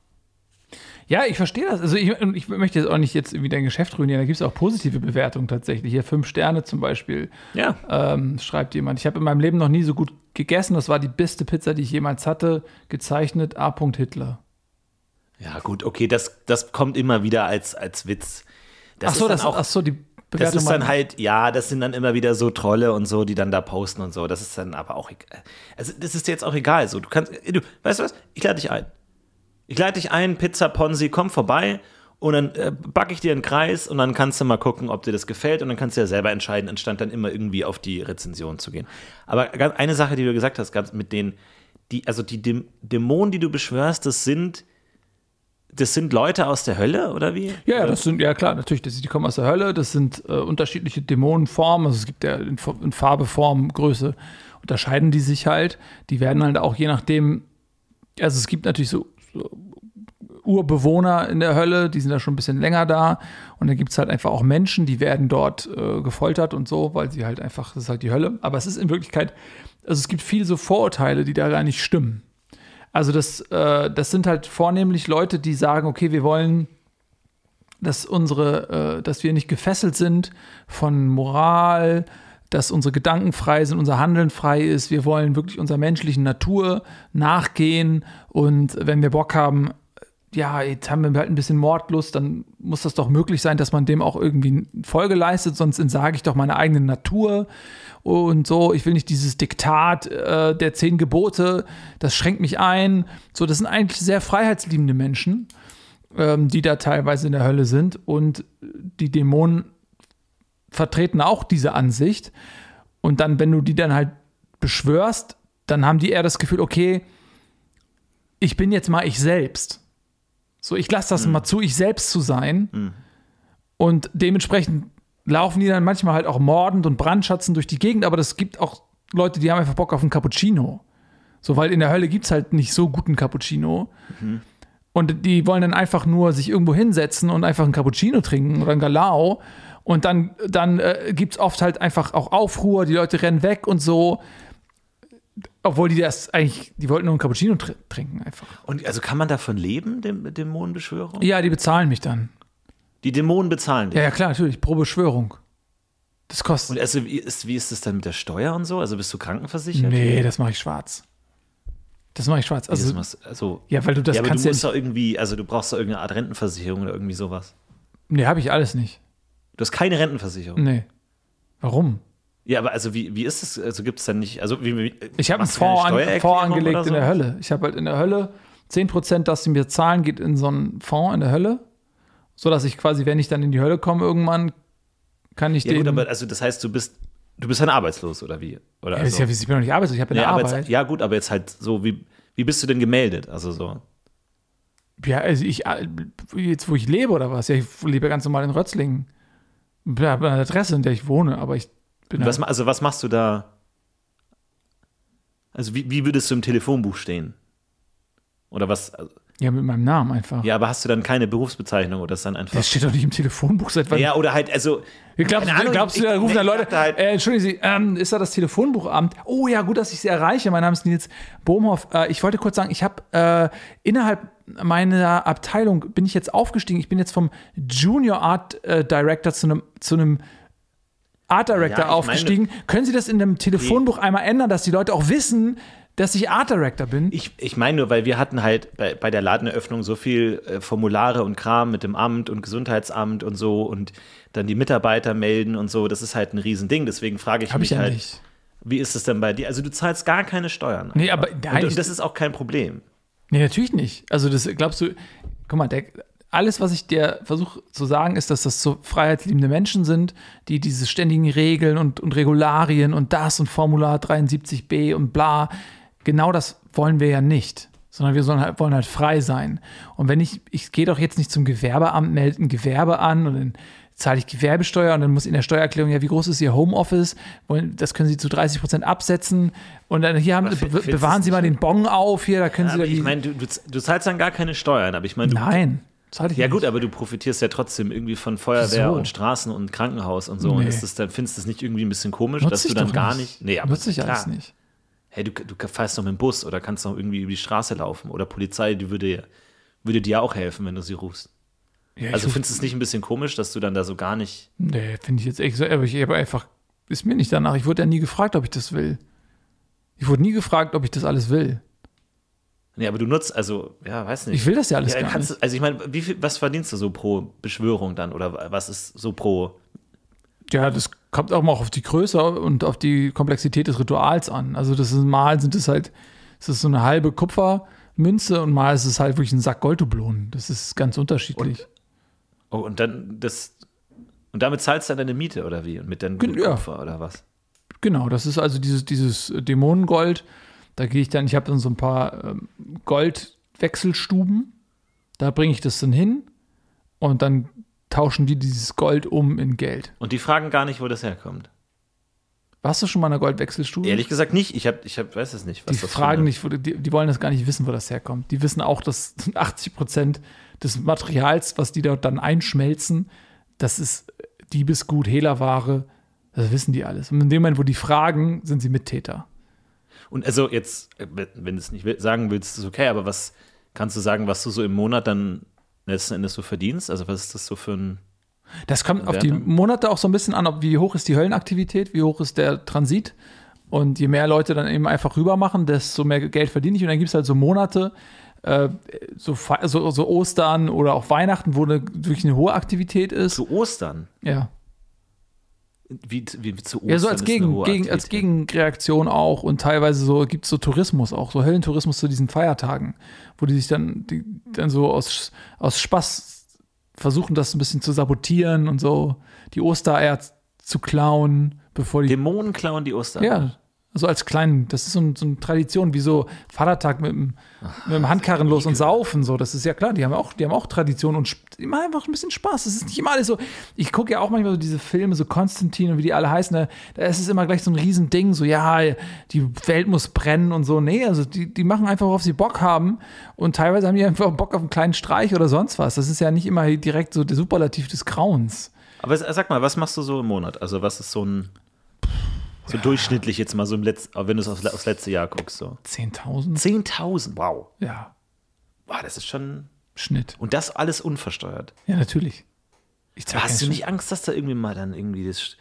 S4: Ja, ich verstehe das. Also ich möchte jetzt auch nicht irgendwie dein Geschäft ruinieren. Da gibt es auch positive Bewertungen tatsächlich. Hier 5 Sterne zum Beispiel.
S3: Ja.
S4: Schreibt jemand. Ich habe in meinem Leben noch nie so gut gegessen. Das war die beste Pizza, die ich jemals hatte. Gezeichnet A. Hitler.
S3: Ja, gut, okay, das kommt immer wieder als Witz.
S4: Die Bewertung.
S3: Das ist dann halt, ja, das sind dann immer wieder so Trolle und so, die dann da posten und so. Das ist dann aber auch egal. Also, das ist dir jetzt auch egal. So, weißt du was? Ich lade dich ein. Pizza Ponzi, komm vorbei und dann backe ich dir einen Kreis und dann kannst du mal gucken, ob dir das gefällt und dann kannst du ja selber entscheiden, anstatt dann immer irgendwie auf die Rezension zu gehen. Aber eine Sache, die du gesagt hast, ganz mit denen, die Dämonen, die du beschwörst, das sind Leute aus der Hölle, oder wie?
S4: Ja, klar, natürlich, die kommen aus der Hölle, das sind unterschiedliche Dämonenformen, also es gibt ja in Farbe, Form, Größe, unterscheiden die sich halt, die werden halt auch je nachdem, also es gibt natürlich so Urbewohner in der Hölle, die sind da schon ein bisschen länger da und dann gibt es halt einfach auch Menschen, die werden dort gefoltert und so, weil sie halt einfach, das ist halt die Hölle, aber es ist in Wirklichkeit, also es gibt viele so Vorurteile, die da gar nicht stimmen. Also das sind halt vornehmlich Leute, die sagen, okay, wir wollen, dass wir nicht gefesselt sind von Moral, dass unsere Gedanken frei sind, unser Handeln frei ist. Wir wollen wirklich unserer menschlichen Natur nachgehen und wenn wir Bock haben, ja, jetzt haben wir halt ein bisschen Mordlust, dann muss das doch möglich sein, dass man dem auch irgendwie Folge leistet, sonst entsage ich doch meine eigene Natur und so. Ich will nicht dieses Diktat der 10 Gebote, das schränkt mich ein. So, das sind eigentlich sehr freiheitsliebende Menschen, die da teilweise in der Hölle sind und die Dämonen vertreten auch diese Ansicht und dann, wenn du die dann halt beschwörst, dann haben die eher das Gefühl, okay, ich bin jetzt mal ich selbst. So, ich lasse das mal zu, ich selbst zu sein. Und dementsprechend laufen die dann manchmal halt auch mordend und brandschatzend durch die Gegend, aber es gibt auch Leute, die haben einfach Bock auf einen Cappuccino. So, weil in der Hölle gibt es halt nicht so guten Cappuccino. Und die wollen dann einfach nur sich irgendwo hinsetzen und einfach einen Cappuccino trinken oder einen Galao. Und dann gibt es oft halt einfach auch Aufruhr, die Leute rennen weg und so. Obwohl die wollten nur einen Cappuccino trinken einfach.
S3: Und also kann man davon leben, Dämonenbeschwörung?
S4: Ja, die bezahlen mich dann.
S3: Die Dämonen bezahlen dich?
S4: Ja, klar, natürlich, pro Beschwörung. Das kostet.
S3: Und also wie ist das dann mit der Steuer und so? Also bist du krankenversichert?
S4: Nee, das mache ich schwarz. Also, ja, weil du das
S3: aber
S4: kannst
S3: du musst doch irgendwie, also du brauchst doch irgendeine Art Rentenversicherung oder irgendwie sowas.
S4: Nee, habe ich alles nicht.
S3: Du hast keine Rentenversicherung?
S4: Nee. Warum?
S3: Ja, aber also wie ist es? Also gibt es dann nicht, also
S4: ich habe einen Fonds angelegt in der Hölle. Ich habe halt in der Hölle 10%, das sie mir zahlen, geht in so einen Fonds in der Hölle, sodass ich quasi, wenn ich dann in die Hölle komme irgendwann, kann ich den... Ja
S3: gut, aber also das heißt, du bist dann arbeitslos oder wie? Oder
S4: ja, also, ich bin noch nicht arbeitslos, ich habe eine Arbeit.
S3: Jetzt, ja gut, aber jetzt halt so, wie bist du denn gemeldet? Also so...
S4: Ja, also jetzt wo ich lebe oder was? Ja, ich lebe ganz normal in Rötzlingen. Ich habe eine Adresse, in der ich wohne, aber ich bin
S3: was machst du da? Also wie würdest du im Telefonbuch stehen? Oder was?
S4: Ja, mit meinem Namen einfach.
S3: Ja, aber hast du dann keine Berufsbezeichnung oder ist dann einfach...
S4: Das steht doch nicht im Telefonbuch seit wann.
S3: Ja, oder halt, also...
S4: Glaubst du, da rufen dann Leute,
S3: halt,
S4: entschuldigen Sie, ist da das Telefonbuchamt? Oh ja, gut, dass ich Sie erreiche. Mein Name ist Nils Bohmhoff. Ich wollte kurz sagen, ich habe innerhalb meiner Abteilung bin ich jetzt aufgestiegen. Ich bin jetzt vom Junior Art Director zu einem Art Director aufgestiegen. Können Sie das in dem Telefonbuch einmal ändern, dass die Leute auch wissen, dass ich Art Director bin?
S3: Ich meine nur, weil wir hatten halt bei der Ladeneröffnung so viel Formulare und Kram mit dem Amt und Gesundheitsamt und so und dann die Mitarbeiter melden und so. Das ist halt ein Riesending. Deswegen frage ich mich halt, nicht. Wie ist es denn bei dir? Also du zahlst gar keine Steuern.
S4: Nee, aber
S3: und das ist auch kein Problem.
S4: Nee, natürlich nicht. Also das glaubst du, guck mal, alles, was ich dir versuche zu sagen, ist, dass das so freiheitsliebende Menschen sind, die diese ständigen Regeln und Regularien und das und Formular 73b und bla, genau das wollen wir ja nicht, sondern wir wollen halt frei sein. Und wenn ich gehe doch jetzt nicht zum Gewerbeamt, melde ein Gewerbe an und dann zahle ich Gewerbesteuer und dann muss in der Steuererklärung, ja, wie groß ist Ihr Homeoffice? Das können Sie zu 30% absetzen und dann hier bewahren Sie mal den Bon auf, hier, da können Sie da
S3: ich meine, du zahlst dann gar keine Steuern, aber ich meine,
S4: nein.
S3: Ja gut, aber du profitierst ja trotzdem irgendwie von Feuerwehr und Straßen und Krankenhaus und so. Nee. Und findest du das nicht irgendwie ein bisschen komisch, dass du dann gar nicht... Nee, aber
S4: nutze ich alles nicht.
S3: Hey, du fährst doch mit dem Bus oder kannst noch irgendwie über die Straße laufen. Oder Polizei, die würde dir auch helfen, wenn du sie rufst. Ja, also findest du es nicht ein bisschen komisch, dass du dann da so gar nicht...
S4: Nee, finde ich jetzt echt so. Aber ich habe einfach... Ist mir nicht danach. Ich wurde ja nie gefragt, ob ich das will. Ich wurde nie gefragt, ob ich das alles will.
S3: Nee, aber du nutzt, also, ja, weiß nicht.
S4: Ich will das ja alles gar nicht.
S3: Also ich meine, was verdienst du so pro Beschwörung dann? Oder was ist so pro...
S4: Ja, das kommt auch mal auf die Größe und auf die Komplexität des Rituals an. Also mal sind es halt, es ist so eine halbe Kupfermünze und mal ist es halt wirklich ein Sack Golddublonen. Das ist ganz unterschiedlich.
S3: Und damit zahlst du dann deine Miete oder wie? Und mit deinem Kupfer oder was?
S4: Genau, das ist also dieses Dämonengold. Da gehe ich dann, ich habe dann so ein paar Goldwechselstuben. Da bringe ich das dann hin und dann tauschen die dieses Gold um in Geld.
S3: Und die fragen gar nicht, wo das herkommt?
S4: Warst du schon mal in einer Goldwechselstube?
S3: Ehrlich gesagt nicht. Ich weiß es nicht.
S4: Was die das fragen nicht, die wollen das gar nicht wissen, wo das herkommt. Die wissen auch, dass 80% des Materials, was die dort dann einschmelzen, das ist Diebesgut, Hehlerware. Das wissen die alles. Und in dem Moment, wo die fragen, sind sie Mittäter.
S3: Und also jetzt, wenn du es nicht sagen willst, ist okay, aber was kannst du sagen, was du so im Monat dann letzten Endes so verdienst? Also was ist das so für ein...
S4: Das kommt auf die Monate auch so ein bisschen an, wie hoch ist die Höllenaktivität, wie hoch ist der Transit. Und je mehr Leute dann eben einfach rüber machen, desto mehr Geld verdiene ich. Und dann gibt es halt so Monate, so Ostern oder auch Weihnachten, wo wirklich eine hohe Aktivität ist.
S3: Zu Ostern?
S4: Ja.
S3: Wie zu Ostern?
S4: Ja, so als Gegenreaktion auch. Und teilweise gibt es so Tourismus auch, so Höllentourismus zu diesen Feiertagen, wo die sich dann so aus Spaß versuchen, das ein bisschen zu sabotieren und so, die Ostereier zu klauen, bevor die...
S3: Dämonen klauen die Ostereier?
S4: Ja, also als kleinen, das ist so eine Tradition, wie so Vatertag mit dem Handkarren los und saufen, so, das ist ja klar, die haben auch Tradition und immer einfach ein bisschen Spaß, das ist nicht immer alles so, ich gucke ja auch manchmal so diese Filme, so Konstantin und wie die alle heißen, da ist es immer gleich so ein Riesending, so, ja, die Welt muss brennen und so, nee, also die machen einfach, worauf sie Bock haben und teilweise haben die einfach Bock auf einen kleinen Streich oder sonst was, das ist ja nicht immer direkt so der Superlativ des Grauens.
S3: Aber sag mal, was machst du so im Monat, also was ist so durchschnittlich jetzt mal so wenn du es aufs letzte Jahr guckst. So.
S4: 10.000.
S3: 10.000, wow.
S4: Ja.
S3: Wow, das ist schon...
S4: Schnitt.
S3: Und das alles unversteuert.
S4: Ja, natürlich.
S3: Hast du nicht Angst, dass da irgendwie mal dann das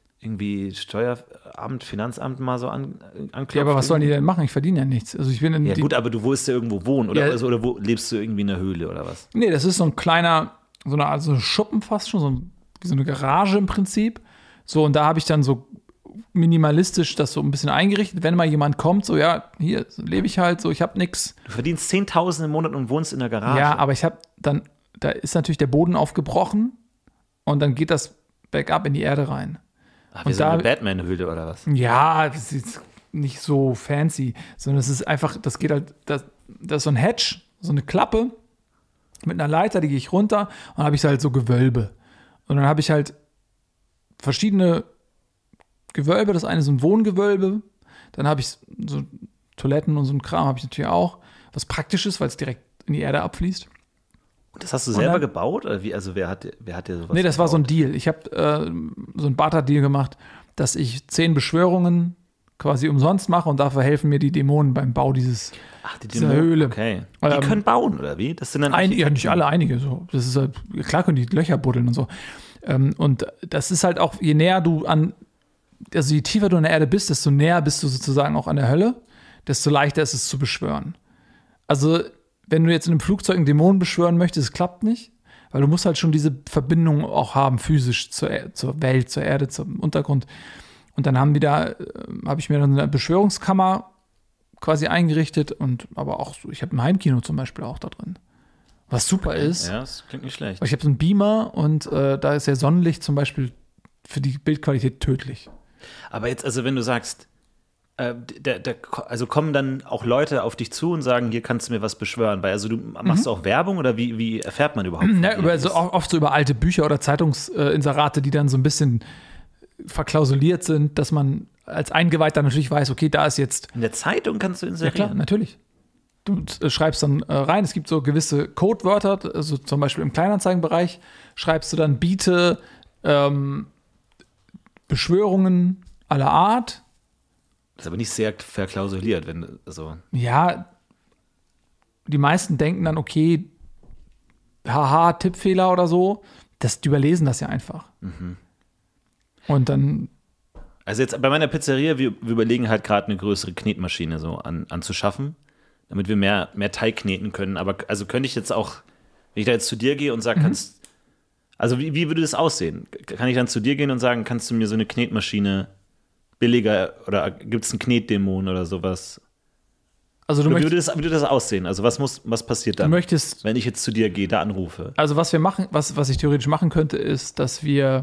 S3: Steueramt, Finanzamt mal so anklopft?
S4: Ja, aber was sollen die denn machen? Ich verdiene ja nichts. Also ich bin
S3: gut, aber du willst ja irgendwo wohnen oder, oder wo lebst du irgendwie in der Höhle oder was?
S4: Nee, das ist so ein kleiner, so eine Schuppen fast schon, so eine Garage im Prinzip. So, und da habe ich dann so minimalistisch das so ein bisschen eingerichtet, wenn mal jemand kommt, so ja, hier lebe ich halt so, ich habe nichts.
S3: Du verdienst 10.000 im Monat und wohnst in der Garage.
S4: Ja, aber ich habe dann, da ist natürlich der Boden aufgebrochen und dann geht das bergab in die Erde rein.
S3: Ach, wie so eine Batman-Höhle oder was?
S4: Ja, das ist nicht so fancy, sondern es ist einfach, das geht halt, das ist so ein Hatch, so eine Klappe mit einer Leiter, die gehe ich runter und dann habe ich halt so Gewölbe. Und dann habe ich halt verschiedene Gewölbe, das eine ist ein Wohngewölbe, dann habe ich so Toiletten und so ein Kram habe ich natürlich auch, was praktisch ist, weil es direkt in die Erde abfließt.
S3: Und das hast du selber gebaut? Oder wie? Also wer hat dir sowas
S4: Nee, das
S3: gebaut?
S4: war so ein Deal. Ich habe so ein Barter-Deal gemacht, dass ich 10 Beschwörungen quasi umsonst mache und dafür helfen mir die Dämonen beim Bau dieser Höhle.
S3: Okay. Die können bauen, oder wie? Das sind dann
S4: ja, nicht alle, einige. So. Das ist halt, klar können die Löcher buddeln und so. Und das ist halt auch, je näher du also je tiefer du in der Erde bist, desto näher bist du sozusagen auch an der Hölle, desto leichter ist es zu beschwören. Also, wenn du jetzt in einem Flugzeug einen Dämonen beschwören möchtest, klappt nicht, weil du musst halt schon diese Verbindung auch haben, physisch zur Welt, zur Erde, zum Untergrund. Und dann habe ich mir dann eine Beschwörungskammer quasi eingerichtet aber auch so, ich habe ein Heimkino zum Beispiel auch da drin. Was super ist.
S3: Ja, das klingt nicht schlecht.
S4: Weil ich habe so einen Beamer und da ist ja Sonnenlicht zum Beispiel für die Bildqualität tödlich.
S3: Aber jetzt, also wenn du sagst, also kommen dann auch Leute auf dich zu und sagen, hier kannst du mir was beschwören, weil also du machst auch Werbung oder wie erfährt man überhaupt?
S4: Oft so über alte Bücher oder Zeitungsinserate, die dann so ein bisschen verklausuliert sind, dass man als Eingeweihter natürlich weiß, okay, da ist jetzt...
S3: In der Zeitung kannst du inserieren?
S4: Ja klar, natürlich. Du schreibst dann rein, es gibt so gewisse Codewörter, also zum Beispiel im Kleinanzeigenbereich schreibst du dann biete Beschwörungen aller Art.
S3: Das ist aber nicht sehr verklausuliert,
S4: Ja, die meisten denken dann, okay, haha, Tippfehler oder so. Die überlesen das ja einfach. Mhm. Und dann.
S3: Also jetzt bei meiner Pizzeria, wir überlegen halt gerade eine größere Knetmaschine so anzuschaffen. damit wir mehr Teig kneten können. Aber also könnte ich jetzt auch, wenn ich da jetzt zu dir gehe und sage, also wie würde das aussehen? Kann ich dann zu dir gehen und sagen, kannst du mir so eine Knetmaschine billiger oder gibt es einen Knetdämon oder sowas?
S4: Also
S3: wie würde das aussehen? Also was passiert dann, wenn ich jetzt zu dir gehe, da anrufe?
S4: Also was wir machen, was ich theoretisch machen könnte, ist, dass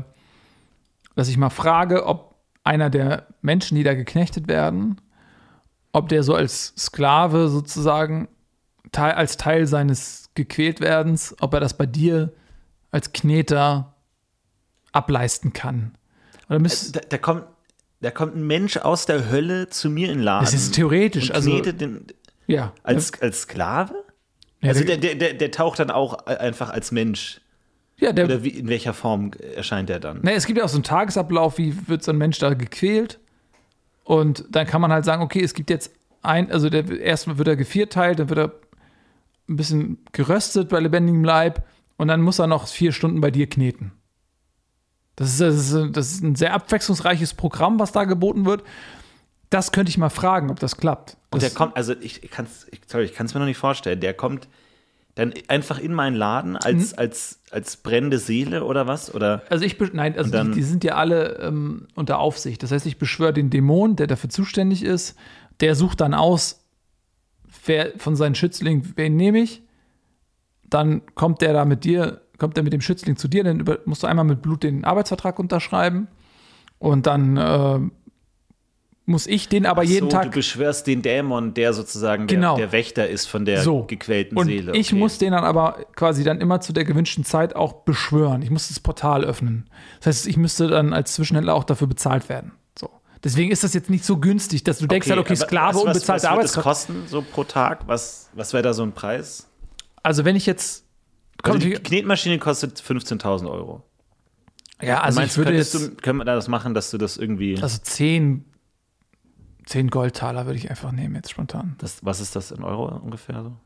S4: ich mal frage, ob einer der Menschen, die da geknechtet werden, ob der so als Sklave sozusagen als Teil seines Gequältwerdens, ob er das bei dir als Kneter ableisten kann. Oder
S3: da kommt ein Mensch aus der Hölle zu mir in den Laden.
S4: Das ist theoretisch.
S3: Und knetet als Sklave?
S4: Ja,
S3: also der taucht dann auch einfach als Mensch.
S4: Ja,
S3: oder in welcher Form erscheint der dann?
S4: Es gibt ja auch so einen Tagesablauf, wie wird so ein Mensch da gequält. Und dann kann man halt sagen, okay, es gibt jetzt erstmal wird er gevierteilt, dann wird er ein bisschen geröstet bei lebendigem Leib und dann muss er noch 4 Stunden bei dir kneten. Das ist ein sehr abwechslungsreiches Programm, was da geboten wird. Das könnte ich mal fragen, ob das klappt.
S3: Und der kommt, also ich kann es mir noch nicht vorstellen, der kommt dann einfach in meinen Laden als brennende Seele oder was? Oder?
S4: Also die sind ja alle unter Aufsicht. Das heißt, ich beschwöre den Dämon, der dafür zuständig ist. Der sucht dann aus, wer von seinen Schützlingen, wen nehme ich. Dann kommt der mit dem Schützling zu dir. Dann musst du einmal mit Blut den Arbeitsvertrag unterschreiben. Und dann muss ich den aber jeden Tag.
S3: Du beschwörst den Dämon, der sozusagen der Wächter ist von der gequälten Seele.
S4: Und ich muss den dann aber quasi dann immer zu der gewünschten Zeit auch beschwören. Ich muss das Portal öffnen. Das heißt, ich müsste dann als Zwischenhändler auch dafür bezahlt werden. So. Deswegen ist das jetzt nicht so günstig, dass du denkst, Sklave, unbezahlte Arbeitskraft.
S3: Was würde das kosten, so pro Tag? Was wäre da so ein Preis?
S4: Also wenn ich jetzt.
S3: Also die Knetmaschine kostet 15.000 Euro.
S4: Ja, also ich würde
S3: können wir das machen, dass du das irgendwie.
S4: Also 10 Goldtaler würde ich einfach nehmen, jetzt spontan.
S3: Was ist das in Euro ungefähr so?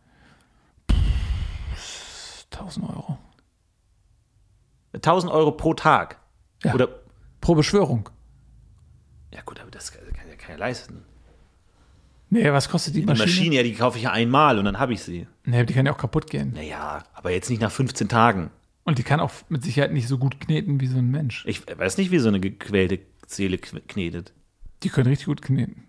S4: 1.000 Euro.
S3: 1.000 Euro pro Tag?
S4: Ja,
S3: oder
S4: pro Beschwörung.
S3: Ja gut, aber das kann ja keiner leisten.
S4: Nee, was kostet die Maschine?
S3: Die Maschine, ja, die kaufe ich ja einmal und dann habe ich sie.
S4: Nee, die kann ja auch kaputt gehen.
S3: Naja, aber jetzt nicht nach 15 Tagen.
S4: Und die kann auch mit Sicherheit nicht so gut kneten wie so ein Mensch.
S3: Ich weiß nicht, wie so eine gequälte Seele knetet.
S4: Die können richtig gut kneten.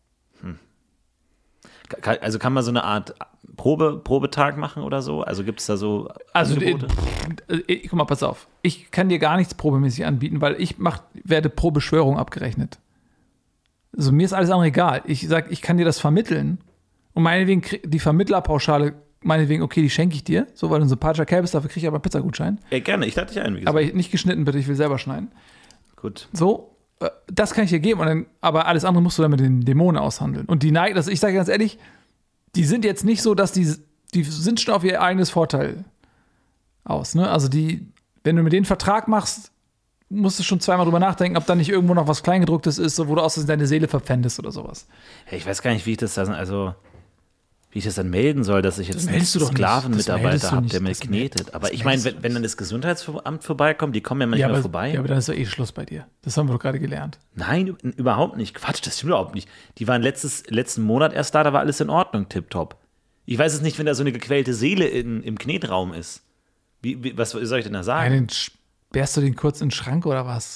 S3: Also kann man so eine Art Probetag machen oder so? Also gibt es da so
S4: Angebote? Guck mal, pass auf. Ich kann dir gar nichts probemäßig anbieten, weil werde pro Beschwörung abgerechnet. Also mir ist alles andere egal. Ich sag, ich kann dir das vermitteln und meinetwegen die Vermittlerpauschale, okay, die schenke ich dir, so, weil du ein sympathischer Kerl bist, dafür kriege ich aber einen Pizzagutschein.
S3: Ja, gerne, ich lade dich ein, wie gesagt.
S4: Aber nicht geschnitten, bitte, ich will selber schneiden.
S3: Gut.
S4: So, das kann ich dir geben, aber alles andere musst du dann mit den Dämonen aushandeln. Und ich sage ganz ehrlich, die sind jetzt nicht so, dass die sind schon auf ihr eigenes Vorteil aus. Ne? Also wenn du mit denen Vertrag machst, musst du schon zweimal drüber nachdenken, ob da nicht irgendwo noch was Kleingedrucktes ist, so, wo du aus deine Seele verpfändest oder sowas.
S3: Hey, ich weiß gar nicht, wie ich das dann melden soll, dass ich jetzt einen Sklavenmitarbeiter habe, der mir knetet. Aber ich meine, wenn dann das Gesundheitsamt vorbeikommt, die kommen ja manchmal vorbei.
S4: Ja, aber dann ist doch Schluss bei dir. Das haben wir doch gerade gelernt.
S3: Nein, überhaupt nicht. Quatsch, das stimmt überhaupt nicht. Die waren letzten Monat erst da war alles in Ordnung, tipptopp. Ich weiß es nicht, wenn da so eine gequälte Seele im Knetraum ist. Was soll ich denn da sagen?
S4: Dann sperrst du den kurz in den Schrank oder was?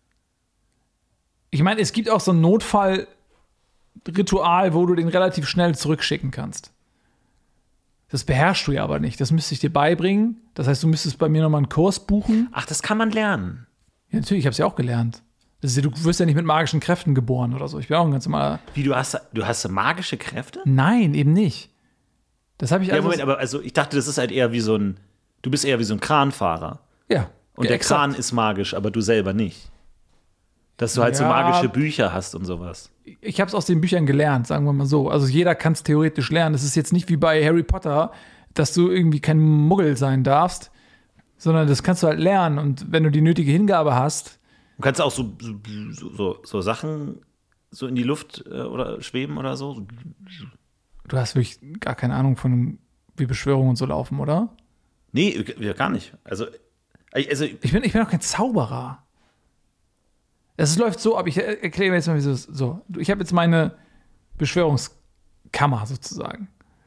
S4: Ich meine, es gibt auch so ein Notfallritual, wo du den relativ schnell zurückschicken kannst. Das beherrschst du ja aber nicht. Das müsste ich dir beibringen. Das heißt, du müsstest bei mir nochmal einen Kurs buchen.
S3: Ach, das kann man lernen.
S4: Ja, natürlich, ich habe es ja auch gelernt. Du wirst ja nicht mit magischen Kräften geboren oder so. Ich bin auch ein ganz normaler.
S3: Wie, du hast magische Kräfte?
S4: Nein, eben nicht. Das habe ich
S3: Ja, Moment, aber ich dachte, das ist halt eher wie du bist eher wie so ein Kranfahrer.
S4: Ja.
S3: Und der Kran ist magisch, aber du selber nicht. Dass du halt so magische Bücher hast und sowas.
S4: Ich habe es aus den Büchern gelernt, sagen wir mal so. Also jeder kann es theoretisch lernen. Es ist jetzt nicht wie bei Harry Potter, dass du irgendwie kein Muggel sein darfst, sondern das kannst du halt lernen. Und wenn du die nötige Hingabe hast.
S3: Du kannst auch so Sachen so in die Luft oder schweben oder so.
S4: Du hast wirklich gar keine Ahnung von, wie Beschwörungen und so laufen, oder?
S3: Nee, gar nicht. Also
S4: ich bin auch kein Zauberer. Es läuft so ab, ich erkläre mir jetzt mal, wie so. Ich habe jetzt meine Beschwörungskammer sozusagen.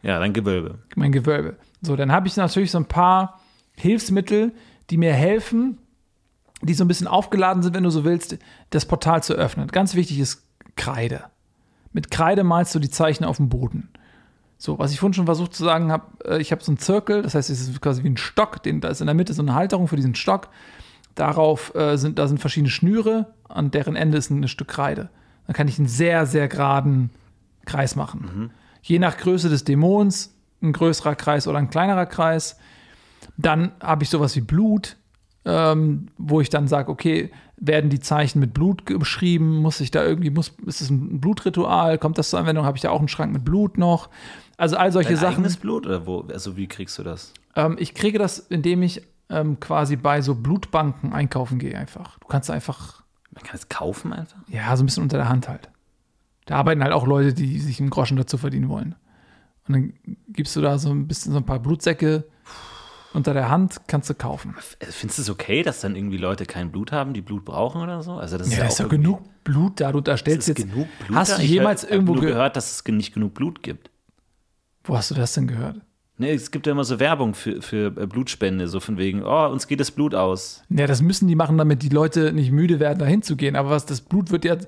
S3: Ja, dein Gewölbe.
S4: Mein Gewölbe. So, dann habe ich natürlich so ein paar Hilfsmittel, die mir helfen, die so ein bisschen aufgeladen sind, wenn du so willst, das Portal zu öffnen. Ganz wichtig ist Kreide. Mit Kreide malst du die Zeichen auf dem Boden. So, was ich vorhin schon versucht zu sagen habe, ich habe so einen Zirkel, das heißt, es ist quasi wie ein Stock, da ist in der Mitte so eine Halterung für diesen Stock. Darauf sind verschiedene Schnüre, an deren Ende ist ein Stück Kreide. Dann kann ich einen sehr, sehr geraden Kreis machen. Je nach Größe des Dämons, ein größerer Kreis oder ein kleinerer Kreis. Dann habe ich sowas wie Blut, wo ich dann sage, okay, werden die Zeichen mit Blut beschrieben? Ist es ein Blutritual? Kommt das zur Anwendung? Habe ich da auch einen Schrank mit Blut noch? Also all solche Sachen.
S3: Eigenes Blut oder wo? Also wie kriegst du das?
S4: Ich kriege das, indem ich quasi bei so Blutbanken einkaufen gehe einfach. Du kannst einfach.
S3: Man kann es kaufen einfach?
S4: Ja, so ein bisschen unter der Hand halt. Da arbeiten halt auch Leute, die sich einen Groschen dazu verdienen wollen. Und dann gibst du da so ein paar Blutsäcke unter der Hand, kannst du kaufen.
S3: Findest du es okay, dass dann irgendwie Leute kein Blut haben, die Blut brauchen oder so? Also das
S4: ja, da ist doch genug Blut da. Du stellst jetzt.
S3: Genug Blut
S4: hast du jemals irgendwo
S3: gehört, dass es nicht genug Blut gibt?
S4: Wo hast du das denn gehört?
S3: Nee, es gibt ja immer so Werbung für Blutspende, so von wegen, uns geht das Blut aus.
S4: Ja, das müssen die machen, damit die Leute nicht müde werden, da hinzugehen. Aber das Blut wird ja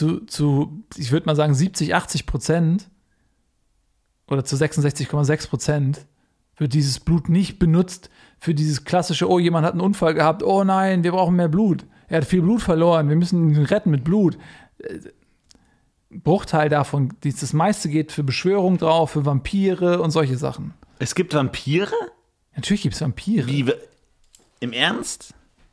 S4: ich würde mal sagen, 70-80% oder zu 66,6% wird dieses Blut nicht benutzt für dieses klassische, oh, jemand hat einen Unfall gehabt, oh nein, wir brauchen mehr Blut. Er hat viel Blut verloren, wir müssen ihn retten mit Blut. Bruchteil davon, das meiste geht für Beschwörung drauf, für Vampire und solche Sachen.
S3: Es gibt Vampire?
S4: Natürlich gibt es Vampire.
S3: Wie, im Ernst?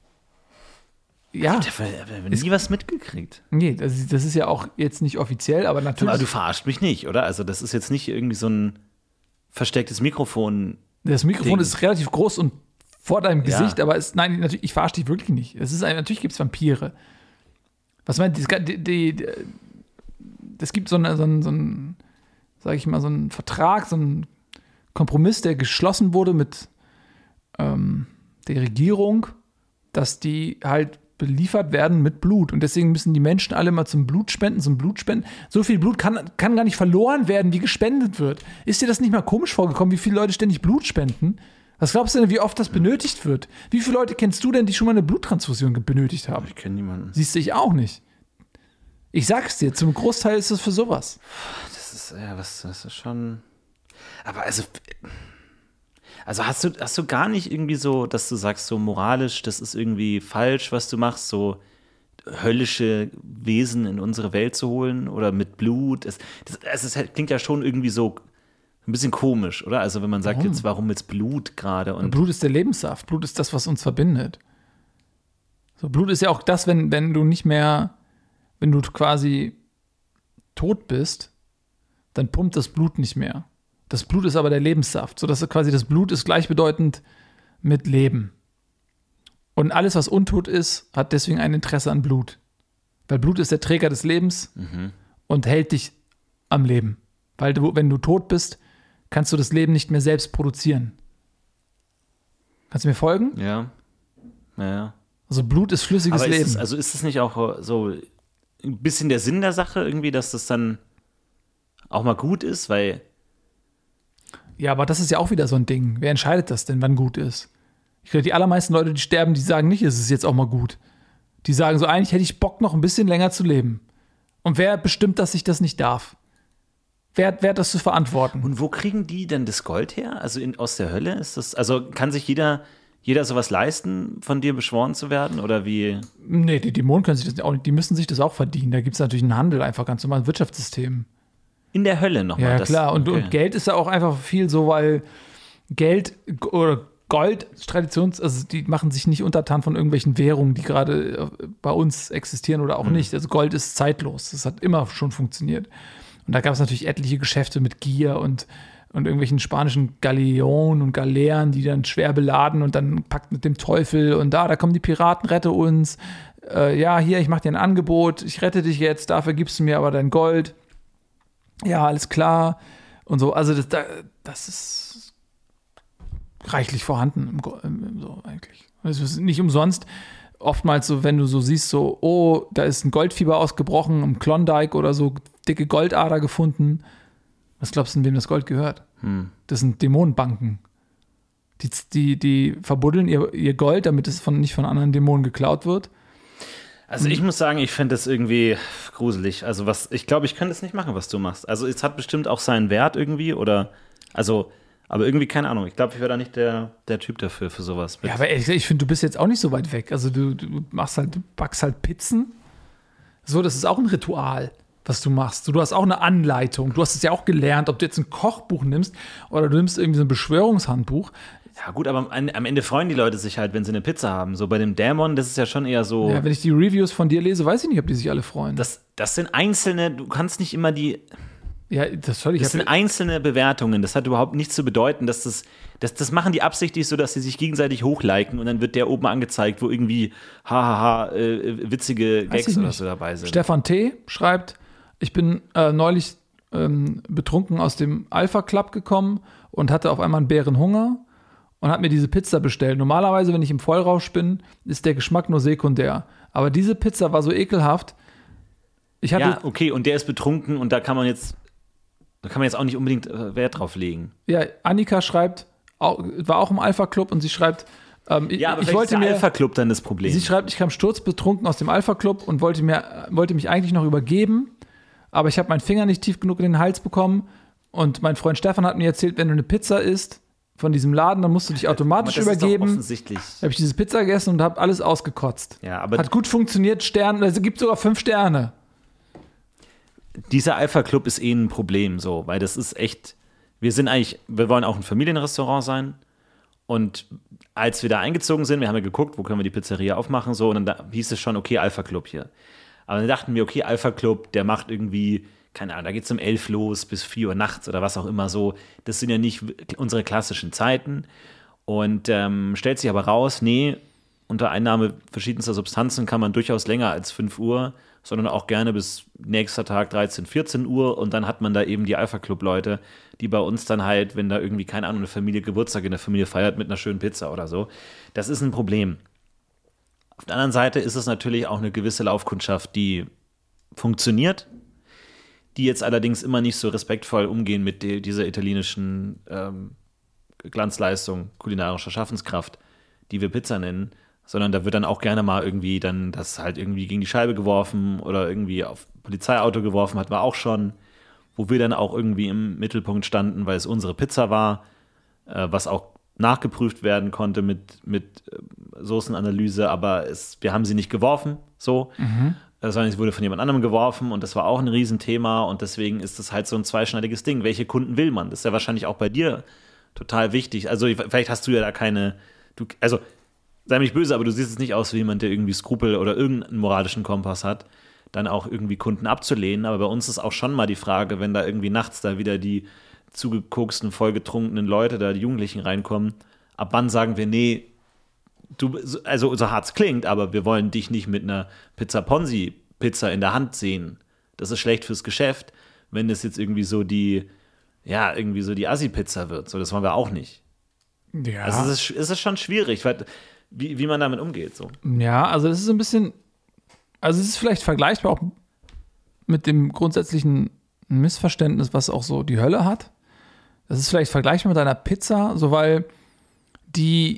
S4: Ja.
S3: Ich habe nie was mitgekriegt.
S4: Nee, das ist ja auch jetzt nicht offiziell, aber natürlich.
S3: Aber du verarscht mich nicht, oder? Also das ist jetzt nicht irgendwie so ein verstecktes Mikrofon.
S4: Das Mikrofon ist relativ groß und vor deinem Gesicht,
S3: ja.
S4: Aber nein, natürlich, ich verarsche dich wirklich nicht. Natürlich gibt es Vampire. Was meinst du? Es gibt so einen Vertrag, so einen Kompromiss, der geschlossen wurde mit der Regierung, dass die halt beliefert werden mit Blut. Und deswegen müssen die Menschen alle mal zum Blut spenden. So viel Blut kann gar nicht verloren werden, wie gespendet wird. Ist dir das nicht mal komisch vorgekommen, wie viele Leute ständig Blut spenden? Was glaubst du denn, wie oft das benötigt wird? Wie viele Leute kennst du denn, die schon mal eine Bluttransfusion benötigt haben?
S3: Ich kenne niemanden.
S4: Siehst du, ich auch nicht. Ich sag's dir, zum Großteil ist es für sowas.
S3: Das ist schon. Aber also hast du gar nicht irgendwie so, dass du sagst, so moralisch, das ist irgendwie falsch, was du machst, so höllische Wesen in unsere Welt zu holen oder mit Blut. Es klingt ja schon irgendwie so ein bisschen komisch, oder? Also wenn man sagt warum jetzt Blut gerade? Und
S4: Blut ist der Lebenssaft. Blut ist das, was uns verbindet. So, Blut ist ja auch das, wenn du quasi tot bist, dann pumpt das Blut nicht mehr. Das Blut ist aber der Lebenssaft, sodass quasi das Blut ist gleichbedeutend mit Leben. Und alles, was untot ist, hat deswegen ein Interesse an Blut. Weil Blut ist der Träger des Lebens und hält dich am Leben. Weil wenn du tot bist, kannst du das Leben nicht mehr selbst produzieren. Kannst du mir folgen?
S3: Ja.
S4: Also Blut ist flüssiges Leben.
S3: Ist es nicht auch so ein bisschen der Sinn der Sache irgendwie, dass das dann auch mal gut ist, weil
S4: ja, aber das ist ja auch wieder so ein Ding. Wer entscheidet das denn, wann gut ist? Ich glaube, die allermeisten Leute, die sterben, die sagen nicht, es ist jetzt auch mal gut. Die sagen so, eigentlich hätte ich Bock, noch ein bisschen länger zu leben. Und wer bestimmt, dass ich das nicht darf? Wer hat das zu verantworten?
S3: Und wo kriegen die denn das Gold her? Also aus der Hölle? Ist das, also kann sich jeder sowas leisten, von dir beschworen zu werden? Oder wie?
S4: Nee, die Dämonen können sich das auch nicht, die müssen sich das auch verdienen. Da gibt es natürlich einen Handel, einfach ganz normal ein Wirtschaftssystem.
S3: In der Hölle nochmal.
S4: Ja, klar. Und Geld ist ja auch einfach viel so, weil Geld oder Gold, also die machen sich nicht untertan von irgendwelchen Währungen, die gerade bei uns existieren oder auch nicht. Also Gold ist zeitlos. Das hat immer schon funktioniert. Und da gab es natürlich etliche Geschäfte mit Gier und irgendwelchen spanischen Galeonen und Galeeren, die dann schwer beladen und dann packt mit dem Teufel und da kommen die Piraten, rette uns. Ja, hier, ich mache dir ein Angebot, ich rette dich jetzt, dafür gibst du mir aber dein Gold. Ja, alles klar. Und so, also das ist reichlich vorhanden so eigentlich. Es ist nicht umsonst oftmals so, wenn du so siehst, so, oh, da ist ein Goldfieber ausgebrochen im Klondike oder so, dicke Goldader gefunden. Was glaubst du, wem das Gold gehört? Das sind Dämonenbanken. Die verbuddeln ihr Gold, damit es nicht von anderen Dämonen geklaut wird.
S3: Also ich muss sagen, ich finde das irgendwie gruselig. Also ich glaube, ich kann das nicht machen, was du machst. Also es hat bestimmt auch seinen Wert irgendwie aber irgendwie keine Ahnung. Ich glaube, ich wäre da nicht der Typ dafür, für sowas.
S4: Ja, aber ich finde, du bist jetzt auch nicht so weit weg. Also du backst halt Pizzen. So, das ist auch ein Ritual, was du machst. Du hast auch eine Anleitung. Du hast es ja auch gelernt, ob du jetzt ein Kochbuch nimmst oder du nimmst irgendwie so ein Beschwörungshandbuch.
S3: Ja gut, aber am Ende freuen die Leute sich halt, wenn sie eine Pizza haben. So bei dem Dämon, das ist ja schon eher so.
S4: Ja, wenn ich die Reviews von dir lese, weiß ich nicht, ob die sich alle freuen.
S3: Das sind einzelne, du kannst nicht immer die.
S4: Ja, das
S3: sind einzelne Bewertungen. Das hat überhaupt nichts zu bedeuten, dass das machen die absichtlich so, dass sie sich gegenseitig hochliken und dann wird der oben angezeigt, wo irgendwie witzige Gags oder so dabei sind.
S4: Stefan T. schreibt, ich bin neulich betrunken aus dem Alpha Club gekommen und hatte auf einmal einen Bärenhunger und habe mir diese Pizza bestellt. Normalerweise, wenn ich im Vollrausch bin, ist der Geschmack nur sekundär. Aber diese Pizza war so ekelhaft.
S3: Ja, okay, und der ist betrunken und da kann man jetzt auch nicht unbedingt Wert drauf legen.
S4: Ja, Annika schreibt, war auch im Alpha Club und sie schreibt,
S3: aber ich wollte mir Alpha Club dann das Problem.
S4: Sie schreibt, ich kam sturzbetrunken aus dem Alpha Club und wollte mich eigentlich noch übergeben, aber ich habe meinen Finger nicht tief genug in den Hals bekommen und mein Freund Stefan hat mir erzählt, wenn du eine Pizza isst von diesem Laden, dann musst du dich automatisch übergeben.
S3: Ist doch offensichtlich.
S4: Habe ich diese Pizza gegessen und habe alles ausgekotzt.
S3: Ja, aber
S4: hat gut funktioniert, Sterne, also gibt sogar 5 Sterne.
S3: Dieser Alpha Club ist ein Problem, so, weil das ist echt, wir wollen auch ein Familienrestaurant sein und als wir da eingezogen sind, wir haben ja geguckt, wo können wir die Pizzeria aufmachen, so, und dann hieß es schon, okay, Alpha Club hier. Aber dann dachten wir, okay, Alpha Club, der macht irgendwie, keine Ahnung, da geht es um 11 los bis 4 Uhr nachts oder was auch immer so. Das sind ja nicht unsere klassischen Zeiten. Und stellt sich aber raus, nee, unter Einnahme verschiedenster Substanzen kann man durchaus länger als 5 Uhr, sondern auch gerne bis nächster Tag 13, 14 Uhr. Und dann hat man da eben die Alpha Club-Leute, die bei uns dann halt, wenn da irgendwie, keine Ahnung, eine Familie Geburtstag in der Familie feiert mit einer schönen Pizza oder so. Das ist ein Problem. Auf der anderen Seite ist es natürlich auch eine gewisse Laufkundschaft, die funktioniert, die jetzt allerdings immer nicht so respektvoll umgehen mit dieser italienischen Glanzleistung kulinarischer Schaffenskraft, die wir Pizza nennen, sondern da wird dann auch gerne mal irgendwie dann das halt irgendwie gegen die Scheibe geworfen oder irgendwie auf Polizeiauto geworfen, hatten wir auch schon, wo wir dann auch irgendwie im Mittelpunkt standen, weil es unsere Pizza war, was auch nachgeprüft werden konnte mit Soßenanalyse, aber wir haben sie nicht geworfen, so, sondern es wurde von jemand anderem geworfen und das war auch ein Riesenthema und deswegen ist das halt so ein zweischneidiges Ding. Welche Kunden will man? Das ist ja wahrscheinlich auch bei dir total wichtig. Also vielleicht hast du ja da also sei mir nicht böse, aber du siehst es nicht aus wie jemand, der irgendwie Skrupel oder irgendeinen moralischen Kompass hat, dann auch irgendwie Kunden abzulehnen, aber bei uns ist auch schon mal die Frage, wenn da irgendwie nachts da wieder die zugekoksten, vollgetrunkenen Leute da, die Jugendlichen reinkommen, ab wann sagen wir, nee, also so hart es klingt, aber wir wollen dich nicht mit einer Pizza-Ponzi-Pizza in der Hand sehen. Das ist schlecht fürs Geschäft, wenn das jetzt irgendwie so die Assi-Pizza wird. So, das wollen wir auch nicht.
S4: Ja.
S3: Also es ist schon schwierig, wie man damit umgeht. So.
S4: Ja, also es ist ein bisschen, also es ist vielleicht vergleichbar auch mit dem grundsätzlichen Missverständnis, was auch so die Hölle hat. Das ist vielleicht vergleichbar mit einer Pizza, so weil die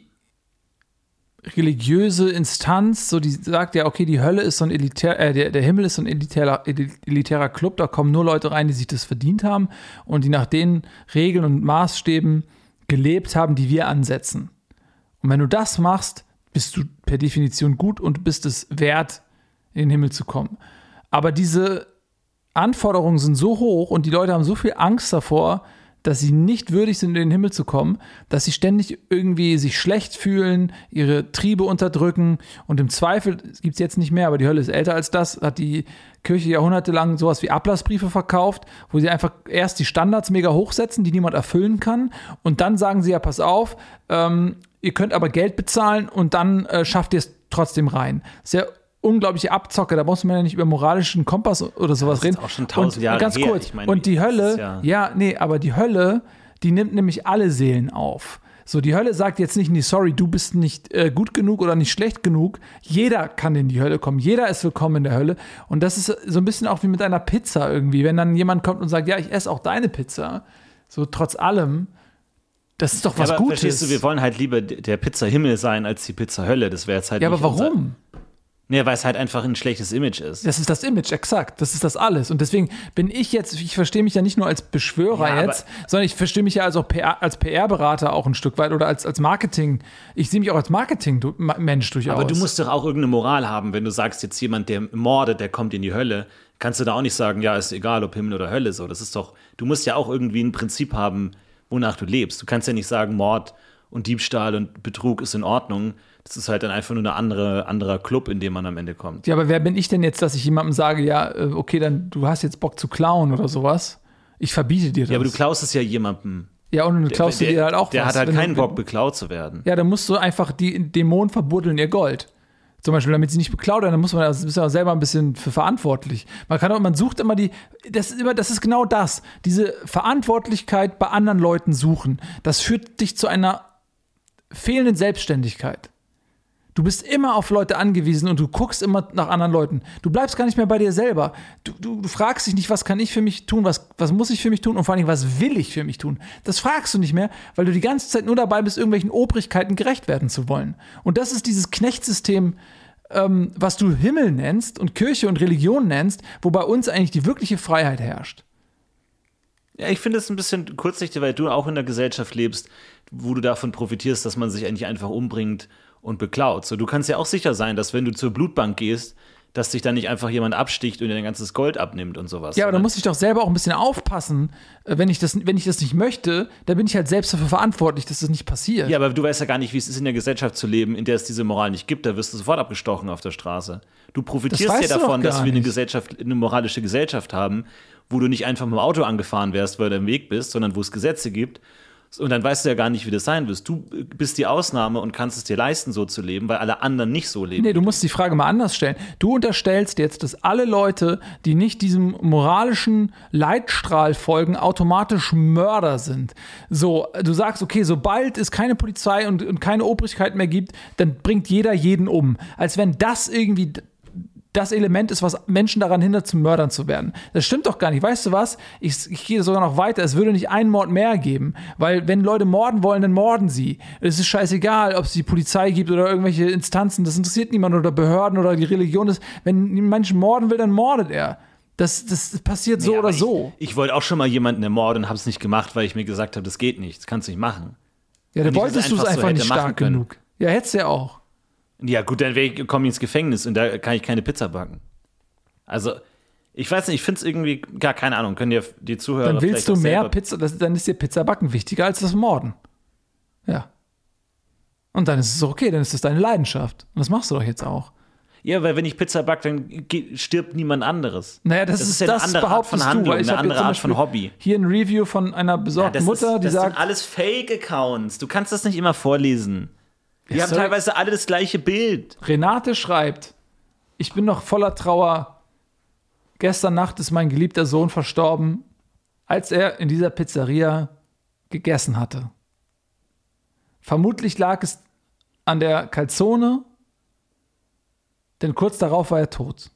S4: religiöse Instanz, so die sagt ja, okay, die Hölle ist so ein der Himmel ist so ein elitärer Club, da kommen nur Leute rein, die sich das verdient haben und die nach den Regeln und Maßstäben gelebt haben, die wir ansetzen. Und wenn du das machst, bist du per Definition gut und bist es wert, in den Himmel zu kommen. Aber diese Anforderungen sind so hoch und die Leute haben so viel Angst davor, dass sie nicht würdig sind, in den Himmel zu kommen, dass sie ständig irgendwie sich schlecht fühlen, ihre Triebe unterdrücken und im Zweifel, es gibt es jetzt nicht mehr, aber die Hölle ist älter als das, hat die Kirche jahrhundertelang sowas wie Ablassbriefe verkauft, wo sie einfach erst die Standards mega hochsetzen, die niemand erfüllen kann und dann sagen sie ja, pass auf, ihr könnt aber Geld bezahlen und dann schafft ihr es trotzdem rein. Sehr unglaubliche Abzocke, da brauchst du ja nicht über moralischen Kompass oder sowas reden.
S3: Das ist auch schon 1000 Jahre
S4: ganz
S3: her.
S4: kurz.
S3: Ich meine,
S4: und die Hölle, aber die Hölle, die nimmt nämlich alle Seelen auf. So, die Hölle sagt jetzt nicht, nee, sorry, du bist nicht gut genug oder nicht schlecht genug. Jeder kann in die Hölle kommen. Jeder ist willkommen in der Hölle. Und das ist so ein bisschen auch wie mit einer Pizza irgendwie. Wenn dann jemand kommt und sagt, ja, ich esse auch deine Pizza, so trotz allem, das ist doch was
S3: aber
S4: Gutes.
S3: Verstehst du, wir wollen halt lieber der Pizza Himmel sein als die Pizza Hölle. Das wäre jetzt halt
S4: ja,
S3: nicht
S4: aber warum?
S3: Nee, weil es halt einfach ein schlechtes Image ist.
S4: Das ist das Image, exakt. Das ist das alles. Und deswegen bin ich verstehe mich ja nicht nur als Beschwörer jetzt, sondern ich verstehe mich ja als PR-Berater auch ein Stück weit oder als Marketing. Ich sehe mich auch als Marketing-Mensch durchaus.
S3: Aber du musst doch auch irgendeine Moral haben, wenn du sagst, jetzt jemand, der mordet, der kommt in die Hölle, kannst du da auch nicht sagen, ja, ist egal, ob Himmel oder Hölle so. Das ist doch, du musst ja auch irgendwie ein Prinzip haben, wonach du lebst. Du kannst ja nicht sagen, Mord und Diebstahl und Betrug ist in Ordnung. Das ist halt dann einfach nur ein anderer Club, in dem man am Ende kommt.
S4: Ja, aber wer bin ich denn jetzt, dass ich jemandem sage, ja, okay, dann du hast jetzt Bock zu klauen oder sowas? Ich verbiete dir das.
S3: Ja, aber du klaust es ja jemandem.
S4: Ja, und du klaust dir halt auch
S3: der
S4: was.
S3: Der hat halt keinen Bock, beklaut zu werden.
S4: Ja, dann musst du einfach die Dämonen verbuddeln ihr Gold. Zum Beispiel, damit sie nicht beklaut werden, dann muss man das ist ja selber ein bisschen für verantwortlich. Man sucht immer das ist genau das. Diese Verantwortlichkeit bei anderen Leuten suchen. Das führt dich zu einer fehlenden Selbstständigkeit. Du bist immer auf Leute angewiesen und du guckst immer nach anderen Leuten. Du bleibst gar nicht mehr bei dir selber. Du fragst dich nicht, was kann ich für mich tun, was muss ich für mich tun und vor allem, was will ich für mich tun. Das fragst du nicht mehr, weil du die ganze Zeit nur dabei bist, irgendwelchen Obrigkeiten gerecht werden zu wollen. Und das ist dieses Knechtsystem, was du Himmel nennst und Kirche und Religion nennst, wo bei uns eigentlich die wirkliche Freiheit herrscht.
S3: Ja, ich finde es ein bisschen kurzsichtig, weil du auch in einer Gesellschaft lebst, wo du davon profitierst, dass man sich eigentlich einfach umbringt und beklaut. So, du kannst ja auch sicher sein, dass wenn du zur Blutbank gehst, dass dich dann nicht einfach jemand absticht und dir dein ganzes Gold abnimmt und sowas.
S4: Ja, aber da muss ich doch selber auch ein bisschen aufpassen. Wenn ich das nicht möchte, dann bin ich halt selbst dafür verantwortlich, dass das nicht passiert.
S3: Ja, aber du weißt ja gar nicht, wie es ist, in der Gesellschaft zu leben, in der es diese Moral nicht gibt. Da wirst du sofort abgestochen auf der Straße. Du profitierst ja davon, dass wir eine moralische Gesellschaft haben, wo du nicht einfach mit dem Auto angefahren wärst, weil du im Weg bist, sondern wo es Gesetze gibt. Und dann weißt du ja gar nicht, wie das sein wirst. Du bist die Ausnahme und kannst es dir leisten, so zu leben, weil alle anderen nicht so leben.
S4: Nee, du musst die Frage mal anders stellen. Du unterstellst jetzt, dass alle Leute, die nicht diesem moralischen Leitstrahl folgen, automatisch Mörder sind. So, du sagst, okay, sobald es keine Polizei und keine Obrigkeit mehr gibt, dann bringt jeder jeden um. Als wenn das irgendwie das Element ist, was Menschen daran hindert, zu Mördern zu werden. Das stimmt doch gar nicht. Weißt du was? Ich gehe sogar noch weiter. Es würde nicht einen Mord mehr geben. Weil wenn Leute morden wollen, dann morden sie. Es ist scheißegal, ob es die Polizei gibt oder irgendwelche Instanzen. Das interessiert niemanden oder Behörden oder die Religion. Wenn ein Mensch morden will, dann mordet er. Das passiert so oder so.
S3: Ich wollte auch schon mal jemanden ermorden und habe es nicht gemacht, weil ich mir gesagt habe, das geht nicht. Das kannst du nicht machen.
S4: Ja, dann wolltest du es einfach nicht stark genug. Ja, hättest du ja auch.
S3: Ja gut, dann komme ich ins Gefängnis und da kann ich keine Pizza backen. Also, ich weiß nicht, ich finde es irgendwie, gar keine Ahnung, können die Zuhörer
S4: dann willst du mehr Pizza, dann ist dir Pizza backen wichtiger als das Morden. Ja. Und dann ist es okay, dann ist das deine Leidenschaft. Und das machst du doch jetzt auch.
S3: Ja, weil wenn ich Pizza backe, dann stirbt niemand anderes.
S4: Naja, das ist ja eine andere Art von Handlung,
S3: eine andere Art von Hobby.
S4: Hier ein Review von einer besorgten Mutter, die sagt...
S3: Das sind alles Fake-Accounts, du kannst das nicht immer vorlesen. Die haben teilweise alle das gleiche Bild.
S4: Renate schreibt, ich bin noch voller Trauer. Gestern Nacht ist mein geliebter Sohn verstorben, als er in dieser Pizzeria gegessen hatte. Vermutlich lag es an der Calzone, denn kurz darauf war er tot.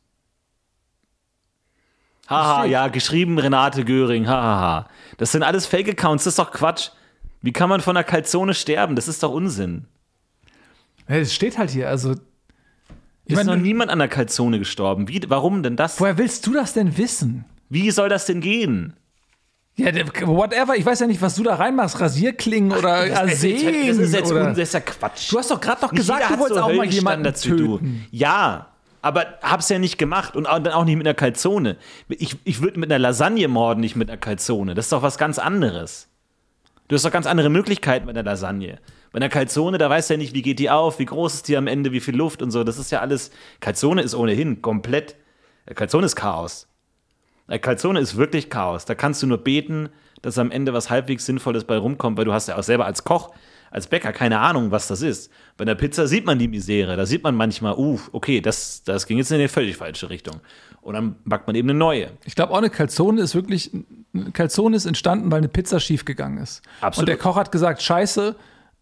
S3: Haha, ja, geschrieben Renate Göring, hahaha. Das sind alles Fake-Accounts, das ist doch Quatsch. Wie kann man von einer Calzone sterben? Das ist doch Unsinn.
S4: Ja, das steht halt hier, also...
S3: Ist noch niemand an der Calzone gestorben. Warum denn das?
S4: Woher willst du das denn wissen?
S3: Wie soll das denn gehen?
S4: Ja, whatever, ich weiß ja nicht, was du da reinmachst, Rasierklingen oder Arsen.
S3: Das ist ja Quatsch.
S4: Du hast doch gerade noch gesagt, du wolltest auch mal jemanden töten.
S3: Ja, aber hab's ja nicht gemacht und dann auch nicht mit einer Calzone. Ich würde mit einer Lasagne morden, nicht mit einer Calzone. Das ist doch was ganz anderes. Du hast doch ganz andere Möglichkeiten mit einer Lasagne. Bei einer Calzone, da weißt du ja nicht, wie geht die auf, wie groß ist die am Ende, wie viel Luft und so. Das ist ja alles. Calzone ist ohnehin komplett. Calzone ist Chaos. Calzone ist wirklich Chaos. Da kannst du nur beten, dass am Ende was halbwegs Sinnvolles bei rumkommt, weil du hast ja auch selber als Koch, als Bäcker keine Ahnung, was das ist. Bei der Pizza sieht man die Misere. Da sieht man manchmal, okay, das ging jetzt in eine völlig falsche Richtung. Und dann backt man eben eine neue.
S4: Ich glaube auch, eine Calzone ist entstanden, weil eine Pizza schiefgegangen ist.
S3: Absolut.
S4: Und der Koch hat gesagt, scheiße,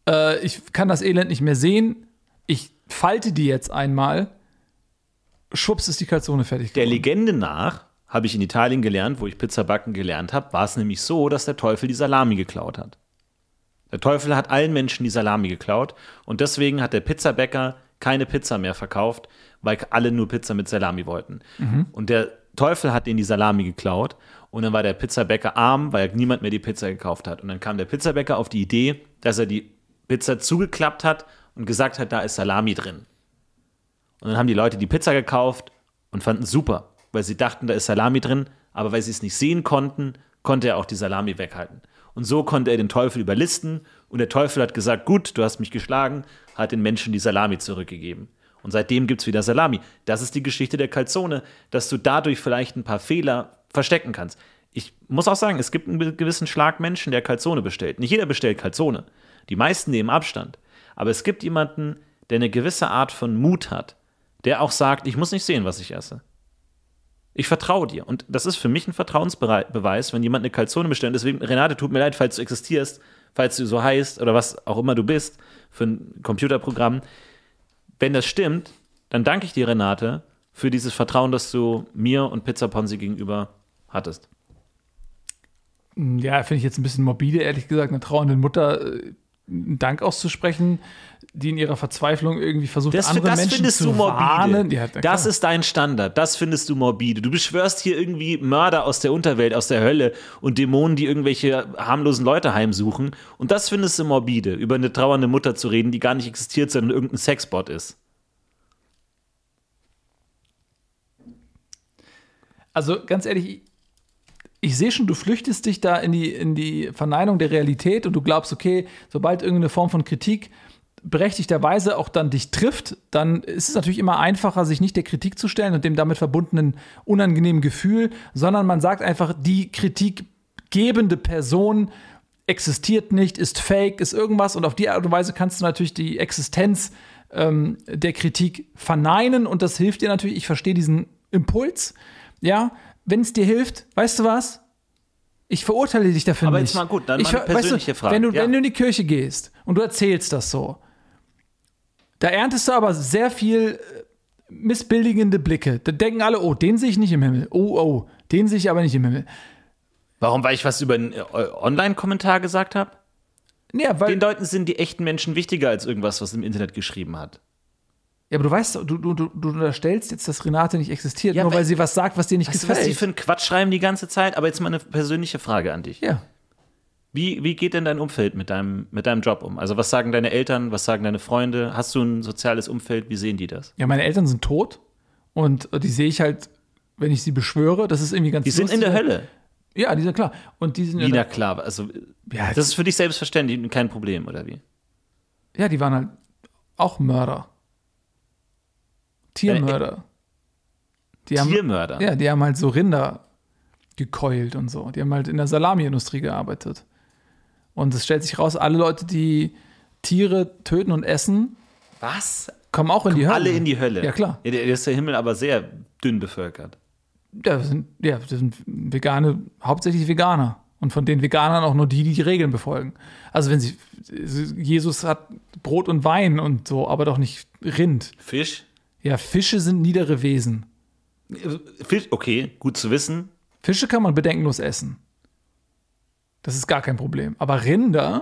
S4: ich kann das Elend nicht mehr sehen, ich falte die jetzt einmal, schwupps ist die Calzone fertig.
S3: Der Legende nach, habe ich in Italien gelernt, wo ich Pizza backen gelernt habe, war es nämlich so, dass der Teufel die Salami geklaut hat. Der Teufel hat allen Menschen die Salami geklaut und deswegen hat der Pizzabäcker keine Pizza mehr verkauft, weil alle nur Pizza mit Salami wollten. Und der Teufel hat ihnen die Salami geklaut und dann war der Pizzabäcker arm, weil niemand mehr die Pizza gekauft hat. Und dann kam der Pizzabäcker auf die Idee, dass er die Pizza zugeklappt hat und gesagt hat, da ist Salami drin. Und dann haben die Leute die Pizza gekauft und fanden es super, weil sie dachten, da ist Salami drin, aber weil sie es nicht sehen konnten, konnte er auch die Salami weghalten. Und so konnte er den Teufel überlisten und der Teufel hat gesagt, gut, du hast mich geschlagen, hat den Menschen die Salami zurückgegeben. Und seitdem gibt es wieder Salami. Das ist die Geschichte der Calzone, dass du dadurch vielleicht ein paar Fehler verstecken kannst. Ich muss auch sagen, es gibt einen gewissen Schlag Menschen, der Calzone bestellt. Nicht jeder bestellt Calzone. Die meisten nehmen Abstand. Aber es gibt jemanden, der eine gewisse Art von Mut hat, der auch sagt, ich muss nicht sehen, was ich esse. Ich vertraue dir. Und das ist für mich ein Vertrauensbeweis, wenn jemand eine Calzone bestellt. Deswegen, Renate, tut mir leid, falls du existierst, falls du so heißt oder was auch immer du bist für ein Computerprogramm. Wenn das stimmt, dann danke ich dir, Renate, für dieses Vertrauen, das du mir und Pizza Ponzi gegenüber hattest.
S4: Ja, finde ich jetzt ein bisschen morbide, ehrlich gesagt, einer trauernden Mutter einen Dank auszusprechen, die in ihrer Verzweiflung irgendwie versucht, andere Menschen zu warnen. Ja,
S3: das ist dein Standard, das findest du morbide. Du beschwörst hier irgendwie Mörder aus der Unterwelt, aus der Hölle und Dämonen, die irgendwelche harmlosen Leute heimsuchen. Und das findest du morbide, über eine trauernde Mutter zu reden, die gar nicht existiert, sondern irgendein Sexbot ist.
S4: Also ganz ehrlich, ich sehe schon, du flüchtest dich da in die Verneinung der Realität und du glaubst, okay, sobald irgendeine Form von Kritik berechtigterweise auch dann dich trifft, dann ist es natürlich immer einfacher, sich nicht der Kritik zu stellen und dem damit verbundenen unangenehmen Gefühl, sondern man sagt einfach, die kritikgebende Person existiert nicht, ist fake, ist irgendwas und auf die Art und Weise kannst du natürlich die Existenz der Kritik verneinen und das hilft dir natürlich, ich verstehe diesen Impuls, ja, wenn es dir hilft, weißt du was? Ich verurteile dich dafür nicht.
S3: Aber jetzt mal gut, dann mal eine persönliche Frage.
S4: Wenn du in die Kirche gehst und du erzählst das so, da erntest du aber sehr viel missbilligende Blicke. Da denken alle, oh, den sehe ich nicht im Himmel. Oh, den sehe ich aber nicht im Himmel.
S3: Warum? Weil ich was über einen Online-Kommentar gesagt habe?
S4: Ja, weil
S3: den Leuten sind die echten Menschen wichtiger als irgendwas, was im Internet geschrieben hat.
S4: Ja, aber du weißt, du unterstellst jetzt, dass Renate nicht existiert, ja, nur weil sie was sagt, was dir nicht gefällt.
S3: Was die für einen Quatsch schreiben die ganze Zeit? Aber jetzt mal eine persönliche Frage an dich.
S4: Ja.
S3: Wie geht denn dein Umfeld mit deinem Job um? Also was sagen deine Eltern, was sagen deine Freunde? Hast du ein soziales Umfeld? Wie sehen die das?
S4: Ja, meine Eltern sind tot und die sehe ich halt, wenn ich sie beschwöre, das ist irgendwie ganz
S3: lustig. Die sind in der Hölle?
S4: Ja, die sind klar. Und die sind
S3: na klar, also ja, das ist für dich selbstverständlich und kein Problem, oder wie?
S4: Ja, die waren halt auch Mörder. Tiermörder.
S3: Tiermörder?
S4: Ja, die haben halt so Rinder gekeult und so. Die haben halt in der Salamiindustrie gearbeitet. Und es stellt sich raus, alle Leute, die Tiere töten und essen,
S3: was?
S4: Kommen auch in die Hölle.
S3: Alle in die Hölle?
S4: Ja, klar.
S3: Ja, ist der Himmel aber sehr dünn bevölkert.
S4: Das sind Vegane, hauptsächlich Veganer. Und von den Veganern auch nur die Regeln befolgen. Also wenn Jesus hat Brot und Wein und so, aber doch nicht Rind.
S3: Fisch?
S4: Ja, Fische sind niedere Wesen.
S3: Fisch, okay, gut zu wissen.
S4: Fische kann man bedenkenlos essen. Das ist gar kein Problem. Aber Rinder,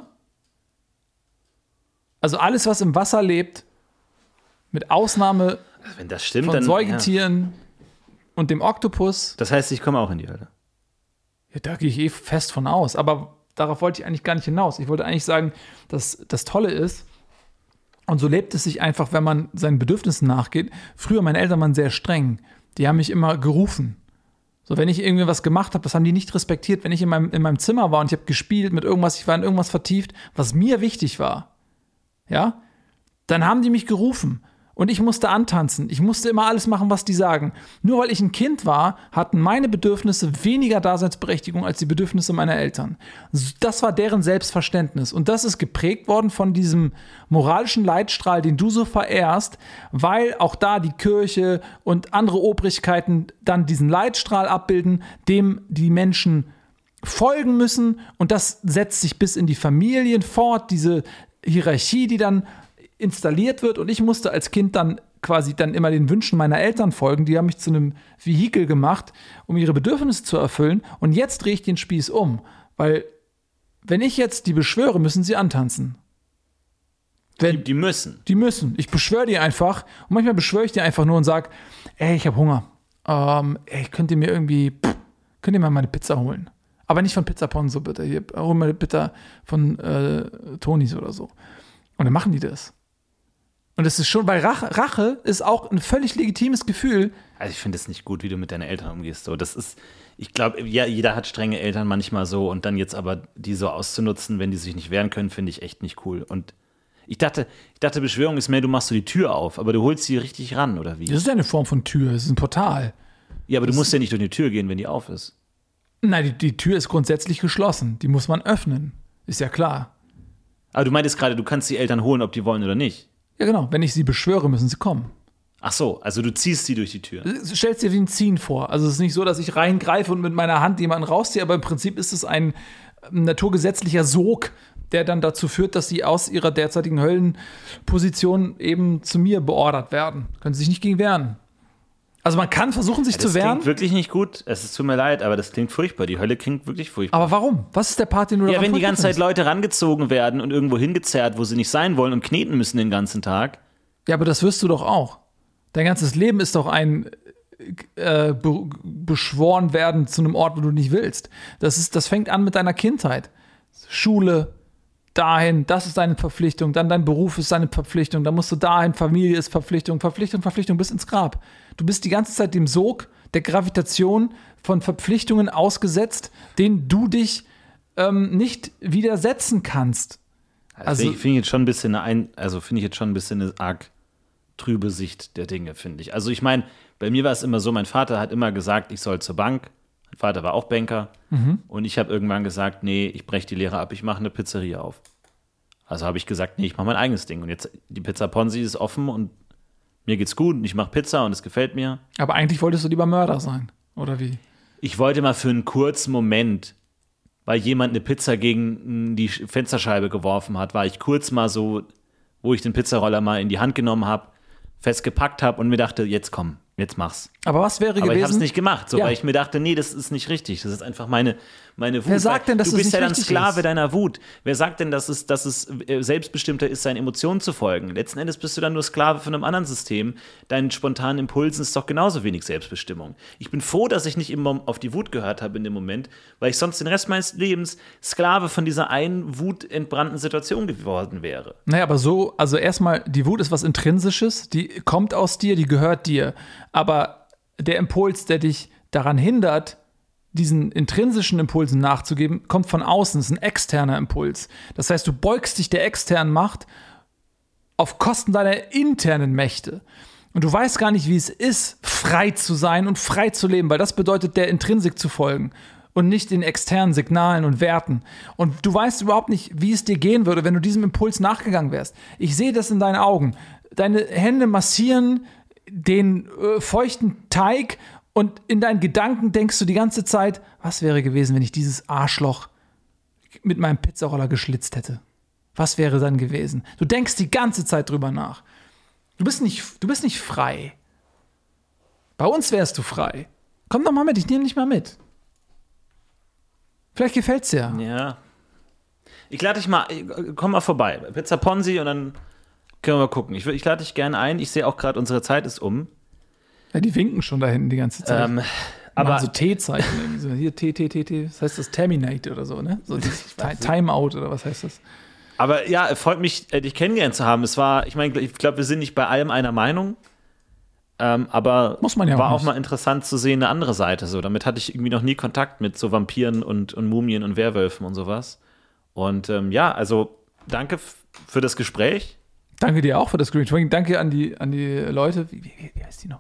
S4: also alles, was im Wasser lebt, mit Ausnahme
S3: also wenn das stimmt,
S4: von
S3: dann,
S4: Säugetieren und dem Oktopus.
S3: Das heißt, ich komme auch in die Hölle.
S4: Ja, da gehe ich fest von aus. Aber darauf wollte ich eigentlich gar nicht hinaus. Ich wollte eigentlich sagen, dass das Tolle ist, und so lebt es sich einfach, wenn man seinen Bedürfnissen nachgeht. Früher, meine Eltern waren sehr streng. Die haben mich immer gerufen. So, wenn ich irgendwie was gemacht habe, das haben die nicht respektiert. Wenn ich in meinem Zimmer war und ich habe gespielt mit irgendwas, ich war in irgendwas vertieft, was mir wichtig war, ja, dann haben die mich gerufen. Und ich musste antanzen. Ich musste immer alles machen, was die sagen. Nur weil ich ein Kind war, hatten meine Bedürfnisse weniger Daseinsberechtigung als die Bedürfnisse meiner Eltern. Das war deren Selbstverständnis. Und das ist geprägt worden von diesem moralischen Leitstrahl, den du so verehrst, weil auch da die Kirche und andere Obrigkeiten dann diesen Leitstrahl abbilden, dem die Menschen folgen müssen. Und das setzt sich bis in die Familien fort, diese Hierarchie, die dann installiert wird und ich musste als Kind dann quasi dann immer den Wünschen meiner Eltern folgen. Die haben mich zu einem Vehikel gemacht, um ihre Bedürfnisse zu erfüllen und jetzt drehe ich den Spieß um, weil wenn ich jetzt die beschwöre, müssen sie antanzen.
S3: Die müssen.
S4: Die müssen. Ich beschwöre die einfach und manchmal beschwöre ich die einfach nur und sage, ey, ich habe Hunger. Könnt ihr mir mal eine Pizza holen? Aber nicht von Pizza Ponzo, bitte. Hier, hol mal bitte von Tonis oder so. Und dann machen die das. Und das ist schon, weil Rache ist auch ein völlig legitimes Gefühl.
S3: Also ich finde es nicht gut, wie du mit deinen Eltern umgehst. So, das ist, ich glaube, ja, jeder hat strenge Eltern manchmal so und dann jetzt aber die so auszunutzen, wenn die sich nicht wehren können, finde ich echt nicht cool. Und ich dachte, Beschwörung ist mehr, du machst so die Tür auf, aber du holst sie richtig ran, oder wie?
S4: Das ist ja eine Form von Tür, das ist ein Portal.
S3: Ja, aber du musst ja nicht durch die Tür gehen, wenn die auf ist.
S4: Nein, die Tür ist grundsätzlich geschlossen. Die muss man öffnen. Ist ja klar.
S3: Aber du meintest gerade, du kannst die Eltern holen, ob die wollen oder nicht.
S4: Ja, genau. Wenn ich sie beschwöre, müssen sie kommen.
S3: Ach so, also du ziehst sie durch die Tür.
S4: Stellst dir wie ein Ziehen vor. Also es ist nicht so, dass ich reingreife und mit meiner Hand jemanden rausziehe, aber im Prinzip ist es ein naturgesetzlicher Sog, der dann dazu führt, dass sie aus ihrer derzeitigen Höllenposition eben zu mir beordert werden. Können sie sich nicht gegen wehren. Also man kann versuchen, sich zu wehren.
S3: Das klingt wirklich nicht gut. Es tut mir leid, aber das klingt furchtbar. Die Hölle klingt wirklich furchtbar.
S4: Aber warum? Was ist der Part, den du
S3: Ja, wenn die ganze Zeit Leute rangezogen werden und irgendwo hingezerrt, wo sie nicht sein wollen und kneten müssen den ganzen Tag.
S4: Ja, aber das wirst du doch auch. Dein ganzes Leben ist doch ein beschworen werden zu einem Ort, wo du nicht willst. Das fängt an mit deiner Kindheit. Schule, dahin, das ist deine Verpflichtung, dann dein Beruf ist deine Verpflichtung, dann musst du dahin, Familie ist Verpflichtung, Verpflichtung bis ins Grab. Du bist die ganze Zeit dem Sog der Gravitation von Verpflichtungen ausgesetzt, denen du dich nicht widersetzen kannst.
S3: Also finde ich jetzt schon ein bisschen eine arg trübe Sicht der Dinge, finde ich. Also ich meine, bei mir war es immer so, mein Vater hat immer gesagt, ich soll zur Bank. Mein Vater war auch Banker. Und ich habe irgendwann gesagt, nee, ich breche die Lehre ab, ich mache eine Pizzeria auf. Also habe ich gesagt, nee, ich mache mein eigenes Ding. Und jetzt, die Pizza Ponzi ist offen und mir geht's gut und ich mache Pizza und es gefällt mir.
S4: Aber eigentlich wolltest du lieber Mörder sein, oder wie?
S3: Ich wollte mal für einen kurzen Moment, weil jemand eine Pizza gegen die Fensterscheibe geworfen hat, war ich kurz mal so, wo ich den Pizzaroller mal in die Hand genommen habe, festgepackt habe und mir dachte, jetzt komm, jetzt mach's.
S4: Aber was wäre gewesen?
S3: Aber ich habe es nicht gemacht, so,
S4: Ja.
S3: weil ich mir dachte, nee, das ist nicht richtig. Das ist einfach meine Wut.
S4: Wer sagt denn, dass
S3: du
S4: das
S3: bist
S4: nicht
S3: ja dann
S4: richtig
S3: Sklave
S4: ist?
S3: deiner Wut. Wer sagt denn, dass es selbstbestimmter ist, seinen Emotionen zu folgen? Letzten Endes bist du dann nur Sklave von einem anderen System. Deinen spontanen Impulsen ist doch genauso wenig Selbstbestimmung. Ich bin froh, dass ich nicht immer auf die Wut gehört habe in dem Moment, weil ich sonst den Rest meines Lebens Sklave von dieser einen wutentbrannten Situation geworden wäre.
S4: Naja, aber so, also erstmal, die Wut ist was Intrinsisches, die kommt aus dir, die gehört dir. Aber der Impuls, der dich daran hindert, diesen intrinsischen Impulsen nachzugeben, kommt von außen, ist ein externer Impuls. Das heißt, du beugst dich der externen Macht auf Kosten deiner internen Mächte. Und du weißt gar nicht, wie es ist, frei zu sein und frei zu leben, weil das bedeutet, der Intrinsik zu folgen und nicht den externen Signalen und Werten. Und du weißt überhaupt nicht, wie es dir gehen würde, wenn du diesem Impuls nachgegangen wärst. Ich sehe das in deinen Augen. Deine Hände massieren den feuchten Teig und in deinen Gedanken denkst du die ganze Zeit, was wäre gewesen, wenn ich dieses Arschloch mit meinem Pizzaroller geschlitzt hätte? Was wäre dann gewesen? Du denkst die ganze Zeit drüber nach. Du bist nicht frei. Bei uns wärst du frei. Komm doch mal mit, ich nehme dich mal mit. Vielleicht gefällt's dir.
S3: Ja. Ich lade dich mal, komm mal vorbei. Pizza Ponzi und dann können wir mal gucken. Ich lade dich gerne ein. Ich sehe auch gerade, unsere Zeit ist um.
S4: Ja, die winken schon da hinten die ganze Zeit.
S3: Aber
S4: so T-Zeichen. irgendwie so. Hier, T. Was heißt das? Terminate oder so, ne? So Timeout oder was heißt das?
S3: Aber ja, freut mich, dich kennengelernt zu haben. Ich glaube, wir sind nicht bei allem einer Meinung. Aber
S4: Muss man ja
S3: war
S4: auch
S3: auch mal interessant zu sehen, eine andere Seite. So. Damit hatte ich irgendwie noch nie Kontakt mit so Vampiren und Mumien und Werwölfen und sowas. Und ja, also danke für das Gespräch.
S4: Danke dir auch für das Gespräch. Danke an die Leute. Wie heißt die noch?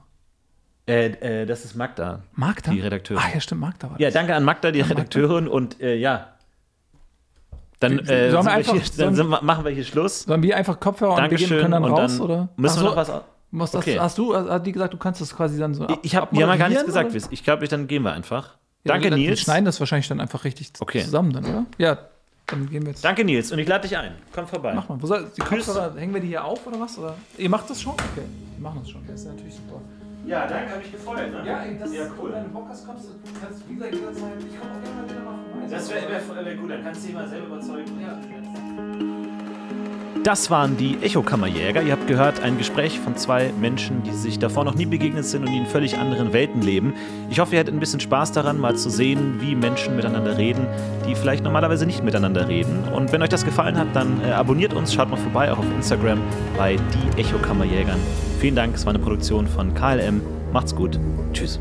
S3: Das ist Magda.
S4: Magda?
S3: Die Redakteurin.
S4: Ach ja, stimmt, Magda war das.
S3: Ja, danke an Magda, die Redakteurin. Und ja, dann, machen wir hier Schluss.
S4: Sollen wir einfach Kopfhörer und wir
S3: Dankeschön.
S4: können dann
S3: Und
S4: raus?
S3: dann
S4: Oder?
S3: müssen wir noch was...
S4: Okay. Hat die gesagt, du kannst das quasi dann so
S3: Ich habe ja mal gar nichts gesagt.
S4: Oder?
S3: Ich glaube, dann gehen wir einfach.
S4: Ja,
S3: Danke,
S4: wir
S3: Nils.
S4: schneiden das wahrscheinlich dann einfach richtig
S3: Okay.
S4: zusammen, dann, oder? Ja, Dann gehen wir jetzt.
S3: Danke, Nils. Und ich lade dich ein. Komm vorbei.
S4: Mach mal. Die Kopfhörer, hängen wir die hier auf oder was? Oder? Ihr macht das schon? Okay, wir machen das schon. Das ist natürlich super.
S3: Ja, danke, habe mich gefreut. Ne?
S4: Ja, das
S3: ja, cool.
S4: Wenn du Podcast kommst, kannst du wieder jederzeit. Ich komme auch gerne mal wieder mal vorbei.
S3: Das wär gut, dann kannst du dich mal selber überzeugen.
S4: Ja.
S3: Das waren die Echokammerjäger. Ihr habt gehört, ein Gespräch von zwei Menschen, die sich davor noch nie begegnet sind und die in völlig anderen Welten leben. Ich hoffe, ihr hattet ein bisschen Spaß daran, mal zu sehen, wie Menschen miteinander reden, die vielleicht normalerweise nicht miteinander reden. Und wenn euch das gefallen hat, dann abonniert uns, schaut mal vorbei, auch auf Instagram bei die Echokammerjägern. Vielen Dank, es war eine Produktion von KLM. Macht's gut. Tschüss.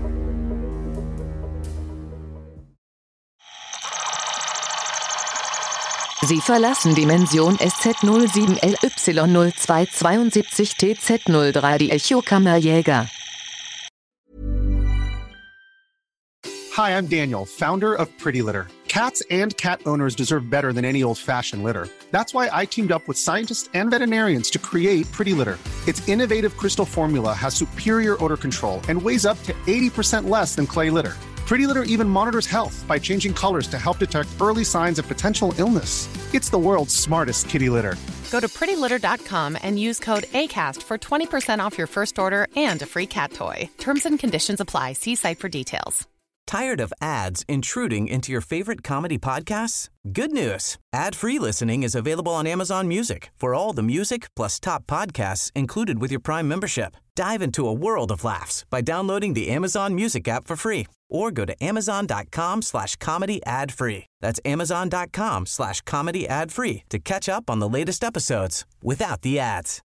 S2: Sie verlassen Dimension SZ07LY0272TZ03, die Echokammerjäger.
S5: Hi, I'm Daniel, founder of Pretty Litter. Cats and cat owners deserve better than any old-fashioned litter. That's why I teamed up with scientists and veterinarians to create Pretty Litter. Its innovative crystal formula has superior odor control and weighs up to 80% less than clay litter. Pretty Litter even monitors health by changing colors to help detect early signs of potential illness. It's the world's smartest kitty litter.
S6: Go to prettylitter.com and use code ACAST for 20% off your first order and a free cat toy. Terms and conditions apply. See site for details.
S7: Tired of ads intruding into your favorite comedy podcasts? Good news. Ad-free listening is available on Amazon Music for all the music plus top podcasts included with your Prime membership. Dive into a world of laughs by downloading the Amazon Music app for free or go to amazon.com/comedy ad-free. That's amazon.com/comedy ad-free to catch up on the latest episodes without the ads.